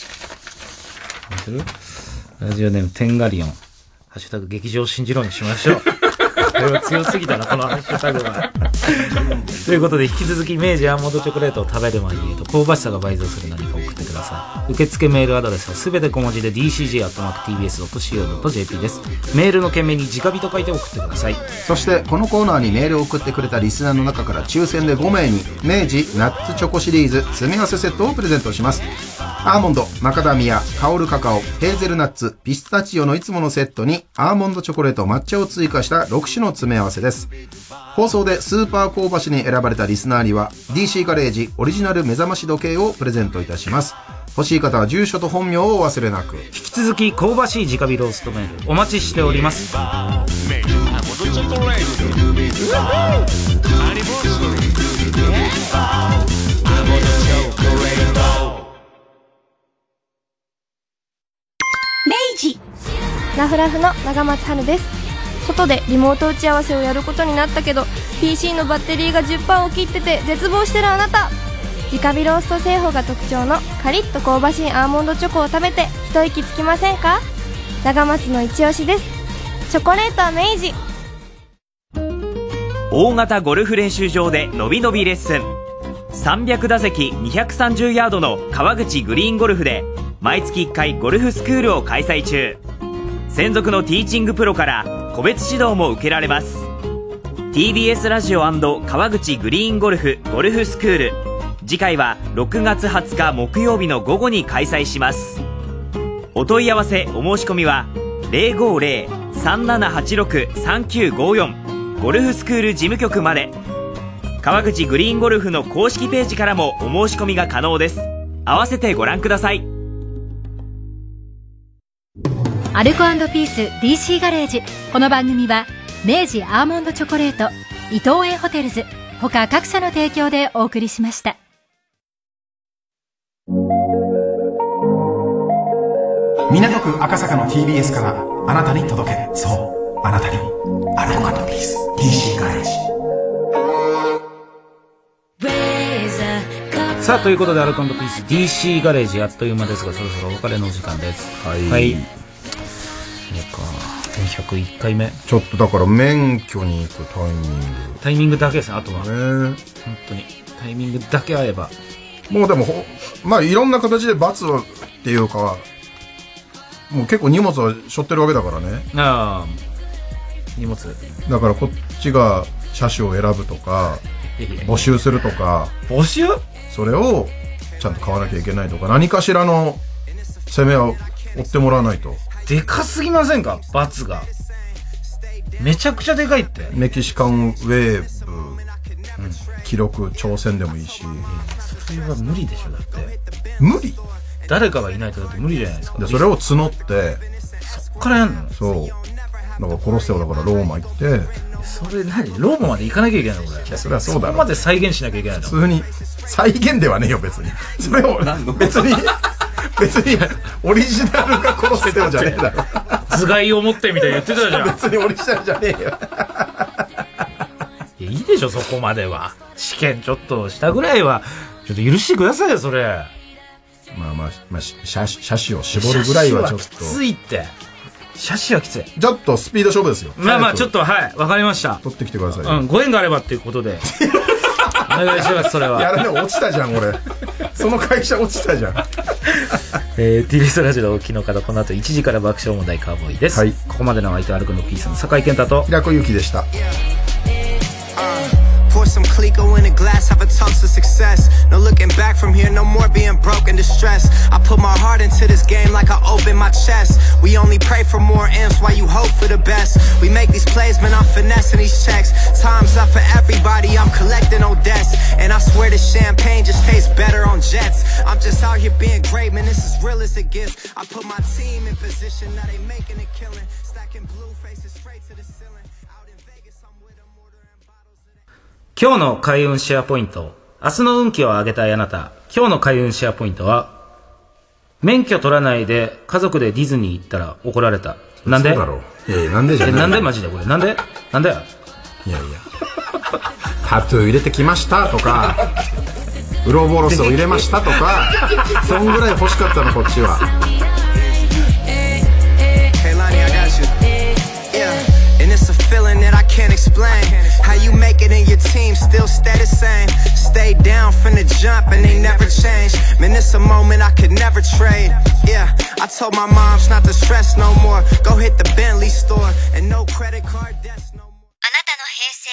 [SPEAKER 1] ラジオネームテンガリオン、ハッシュタグ劇場信じろにしましょう。これは強すぎたな、このハッシュタグは。ということで、引き続き明治アーモンドチョコレートを食べる前に言うと香ばしさが倍増する何か送ってください。受付メールアドレスはすべて小文字で ディーシージーアットマークティービーエスドットシーオードットジェーピー です。メールの件名に直火と書いて送ってください。
[SPEAKER 2] そしてこのコーナーにメールを送ってくれたリスナーの中から抽選でごめいに明治ナッツチョコシリーズ詰め合わせセットをプレゼントします。アーモンド、マカダミア、香るカカオ、ヘーゼルナッツ、ピスタチオのいつものセットにアーモンドチョコレート、抹茶を追加したろく種の詰め合わせです。放送でスーパー香ばしに選ばれたリスナーには ディーシー ガレージオリジナル目覚まし時計をプレゼントいたします。欲しい方は住所と本名をお忘れなく。
[SPEAKER 1] 引き続き香ばしい直火ローストメールお待ちしております。
[SPEAKER 10] 明治ラフラフの長松春です。外でリモート打ち合わせをやることになったけど ピーシー のバッテリーが じゅっパーセント を切ってて絶望してるあなた、直火ロースト製法が特徴のカリッと香ばしいアーモンドチョコを食べて一息つきませんか？長松の一押しです。チョコレートは明治。
[SPEAKER 9] 大型ゴルフ練習場でのびのびレッスン、さんびゃく打席にひゃくさんじゅうヤードの川口グリーンゴルフで毎月いっかいゴルフスクールを開催中。専属のティーチングプロから個別指導も受けられます。 ティービーエス ラジオ&川口グリーンゴルフゴルフスクール、次回はろくがつはつか木曜日の午後に開催します。お問い合わせお申し込みは ゼロごゼロ さんななはちろく さんきゅうごよん ゴルフスクール事務局まで。川口グリーンゴルフの公式ページからもお申し込みが可能です。合わせてご覧ください。
[SPEAKER 4] アルコ&ピース ディーシー ガレージ。この番組は明治アーモンドチョコレート、伊東園ホテルズ他各社の提供でお送りしました。
[SPEAKER 5] 港区赤坂の ティービーエス からあなたに届け、そうあなたにアルコ&ピース。
[SPEAKER 2] ィーシー ガレージ。
[SPEAKER 1] さあ、ということでアルコ&ピース ディーシー ガレージあっという間ですが、そろそろお別れのお時間です。
[SPEAKER 2] はい。
[SPEAKER 1] はい。そうか、にひゃくいっかいめ。
[SPEAKER 2] ちょっとだから免許に行くタイミング。
[SPEAKER 1] タイミングだけですね、あとは。
[SPEAKER 2] ね、
[SPEAKER 1] 本当に。タイミングだけ合えば。
[SPEAKER 2] もうでも、まあいろんな形で罰っていうか、もう結構荷物は背負ってるわけだからね。
[SPEAKER 1] ああ。荷物。
[SPEAKER 2] だからこっちが車種を選ぶとか、募集するとか。
[SPEAKER 1] 募集？
[SPEAKER 2] それをちゃんと買わなきゃいけないとか、何かしらの攻めを追ってもらわないと。
[SPEAKER 1] でかすぎませんか？罰が。めちゃくちゃでかいって。
[SPEAKER 2] メキシカンウェーブ、うん、記録挑戦でもいいし。
[SPEAKER 1] それは無理でしょ、だって。
[SPEAKER 2] 無理？
[SPEAKER 1] 誰かがいないとだって無理じゃないですか。
[SPEAKER 2] でそれを募って、
[SPEAKER 1] そっからやんの？
[SPEAKER 2] そう。だからコロッセオだからローマ行って。
[SPEAKER 1] それ何？ローマまで行かなきゃいけないのこれ。
[SPEAKER 2] いや、それはそうだろ。
[SPEAKER 1] そこまで再現しなきゃいけないの？
[SPEAKER 2] 普通に。再現ではねえよ、別に。それを、別に、別に、オリジナルがコロッセオじゃねえだろ。
[SPEAKER 1] 頭蓋を持ってみたいに言ってたじゃん。
[SPEAKER 2] 別にオリジナルじゃねえよ。
[SPEAKER 1] いや、いいでしょ、そこまでは。試験ちょっとしたぐらいは、ちょっと許してくださいよ、それ。
[SPEAKER 2] まあまあ、まあ、車種を絞るぐらいはちょっと。
[SPEAKER 1] きついって。車種はきつい。
[SPEAKER 2] ちょっとスピード勝負ですよ。
[SPEAKER 1] まあまあ、ちょっと、はい、わかりました。
[SPEAKER 2] 取ってきてください。
[SPEAKER 1] うん、ご縁があればっていうことで。お願いします、それは。
[SPEAKER 2] やらね、落ちたじゃん、俺。その会社落ちたじゃん。
[SPEAKER 1] えー、ティービーエス ラジオのお聞きの方、この後いちじから爆笑問題カーボーイです。はい。ここまでの相手はアルコ&ピースの酒井健太と
[SPEAKER 2] 平子ゆきでした。
[SPEAKER 11] Pour some Clico in a glass, have a toast to success. No looking back from here, no more being broke and distressed. I put my heart into this game like I open my chest. We only pray for more M's while you hope for the best. We make these plays, man, I'm finessing these checks. Time's up for everybody, I'm collecting no debts. And I swear this champagne just tastes better on jets. I'm just out here being great, man, this is real as it gets. I put my team in position, now they making a killing. Stacking blue faces straight to the ceiling. Out in Vegas, I'm with them ordering bottles of that.
[SPEAKER 1] 今日の開運シェアポイント。明日の運気を上げたいあなた。今日の開運シェアポイントは、免許取らないで家族でディズニー行ったら怒られた。なんで？
[SPEAKER 2] そうだろう。いやいや、なんでじゃない。
[SPEAKER 1] え、なんでマジでこれ。なんでなんでや。
[SPEAKER 2] いやいや。タトゥー入れてきましたとか、ウロボロスを入れましたとか、そんぐらい欲しかったの、こっちは。
[SPEAKER 11] And it's a feeling that I can't explain. How you make it in your team still stay the same. Stay down from the jump and they never change. Man, it's a moment I could never trade. Yeah, I told my moms not to stress no more. Go hit the Bentley store and no credit card debts no more.
[SPEAKER 12] あなたの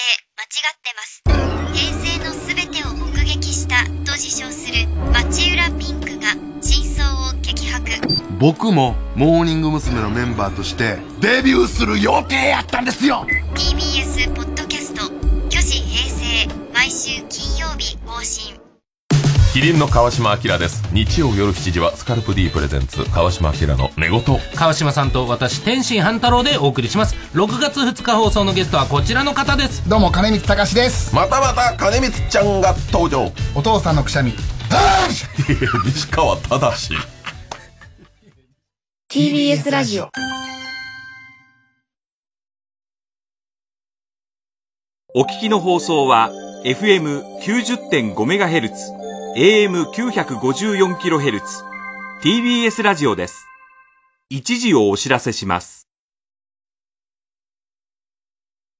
[SPEAKER 12] 平成間違ってます。平成のすべてを目撃したと自称する町浦ピンクが真相を激白。
[SPEAKER 13] 僕もモーニング娘。のメンバーとしてデビューする予定やったんですよ。
[SPEAKER 12] ティービーエス ポッドキャスト虚子平成毎週金曜日更新。
[SPEAKER 14] キリンの川島明です。日曜夜しちじはスカルプ D プレゼンツ川島明の寝言。
[SPEAKER 15] 川島さんと私天心半太郎でお送りします。ろくがつふつか放送のゲストはこちらの方です。
[SPEAKER 16] どうも金光隆です。
[SPEAKER 14] またまた金光ちゃんが登場。
[SPEAKER 16] お父さんのくしゃみ
[SPEAKER 14] 西川忠志。
[SPEAKER 4] ティービーエス ラジオ。
[SPEAKER 9] お聞きの放送は エフエムきゅうじゅってんごメガヘルツ、エーエムきゅうひゃくごじゅうよんキロヘルツ、ティービーエス ラジオです。一時をお知らせします。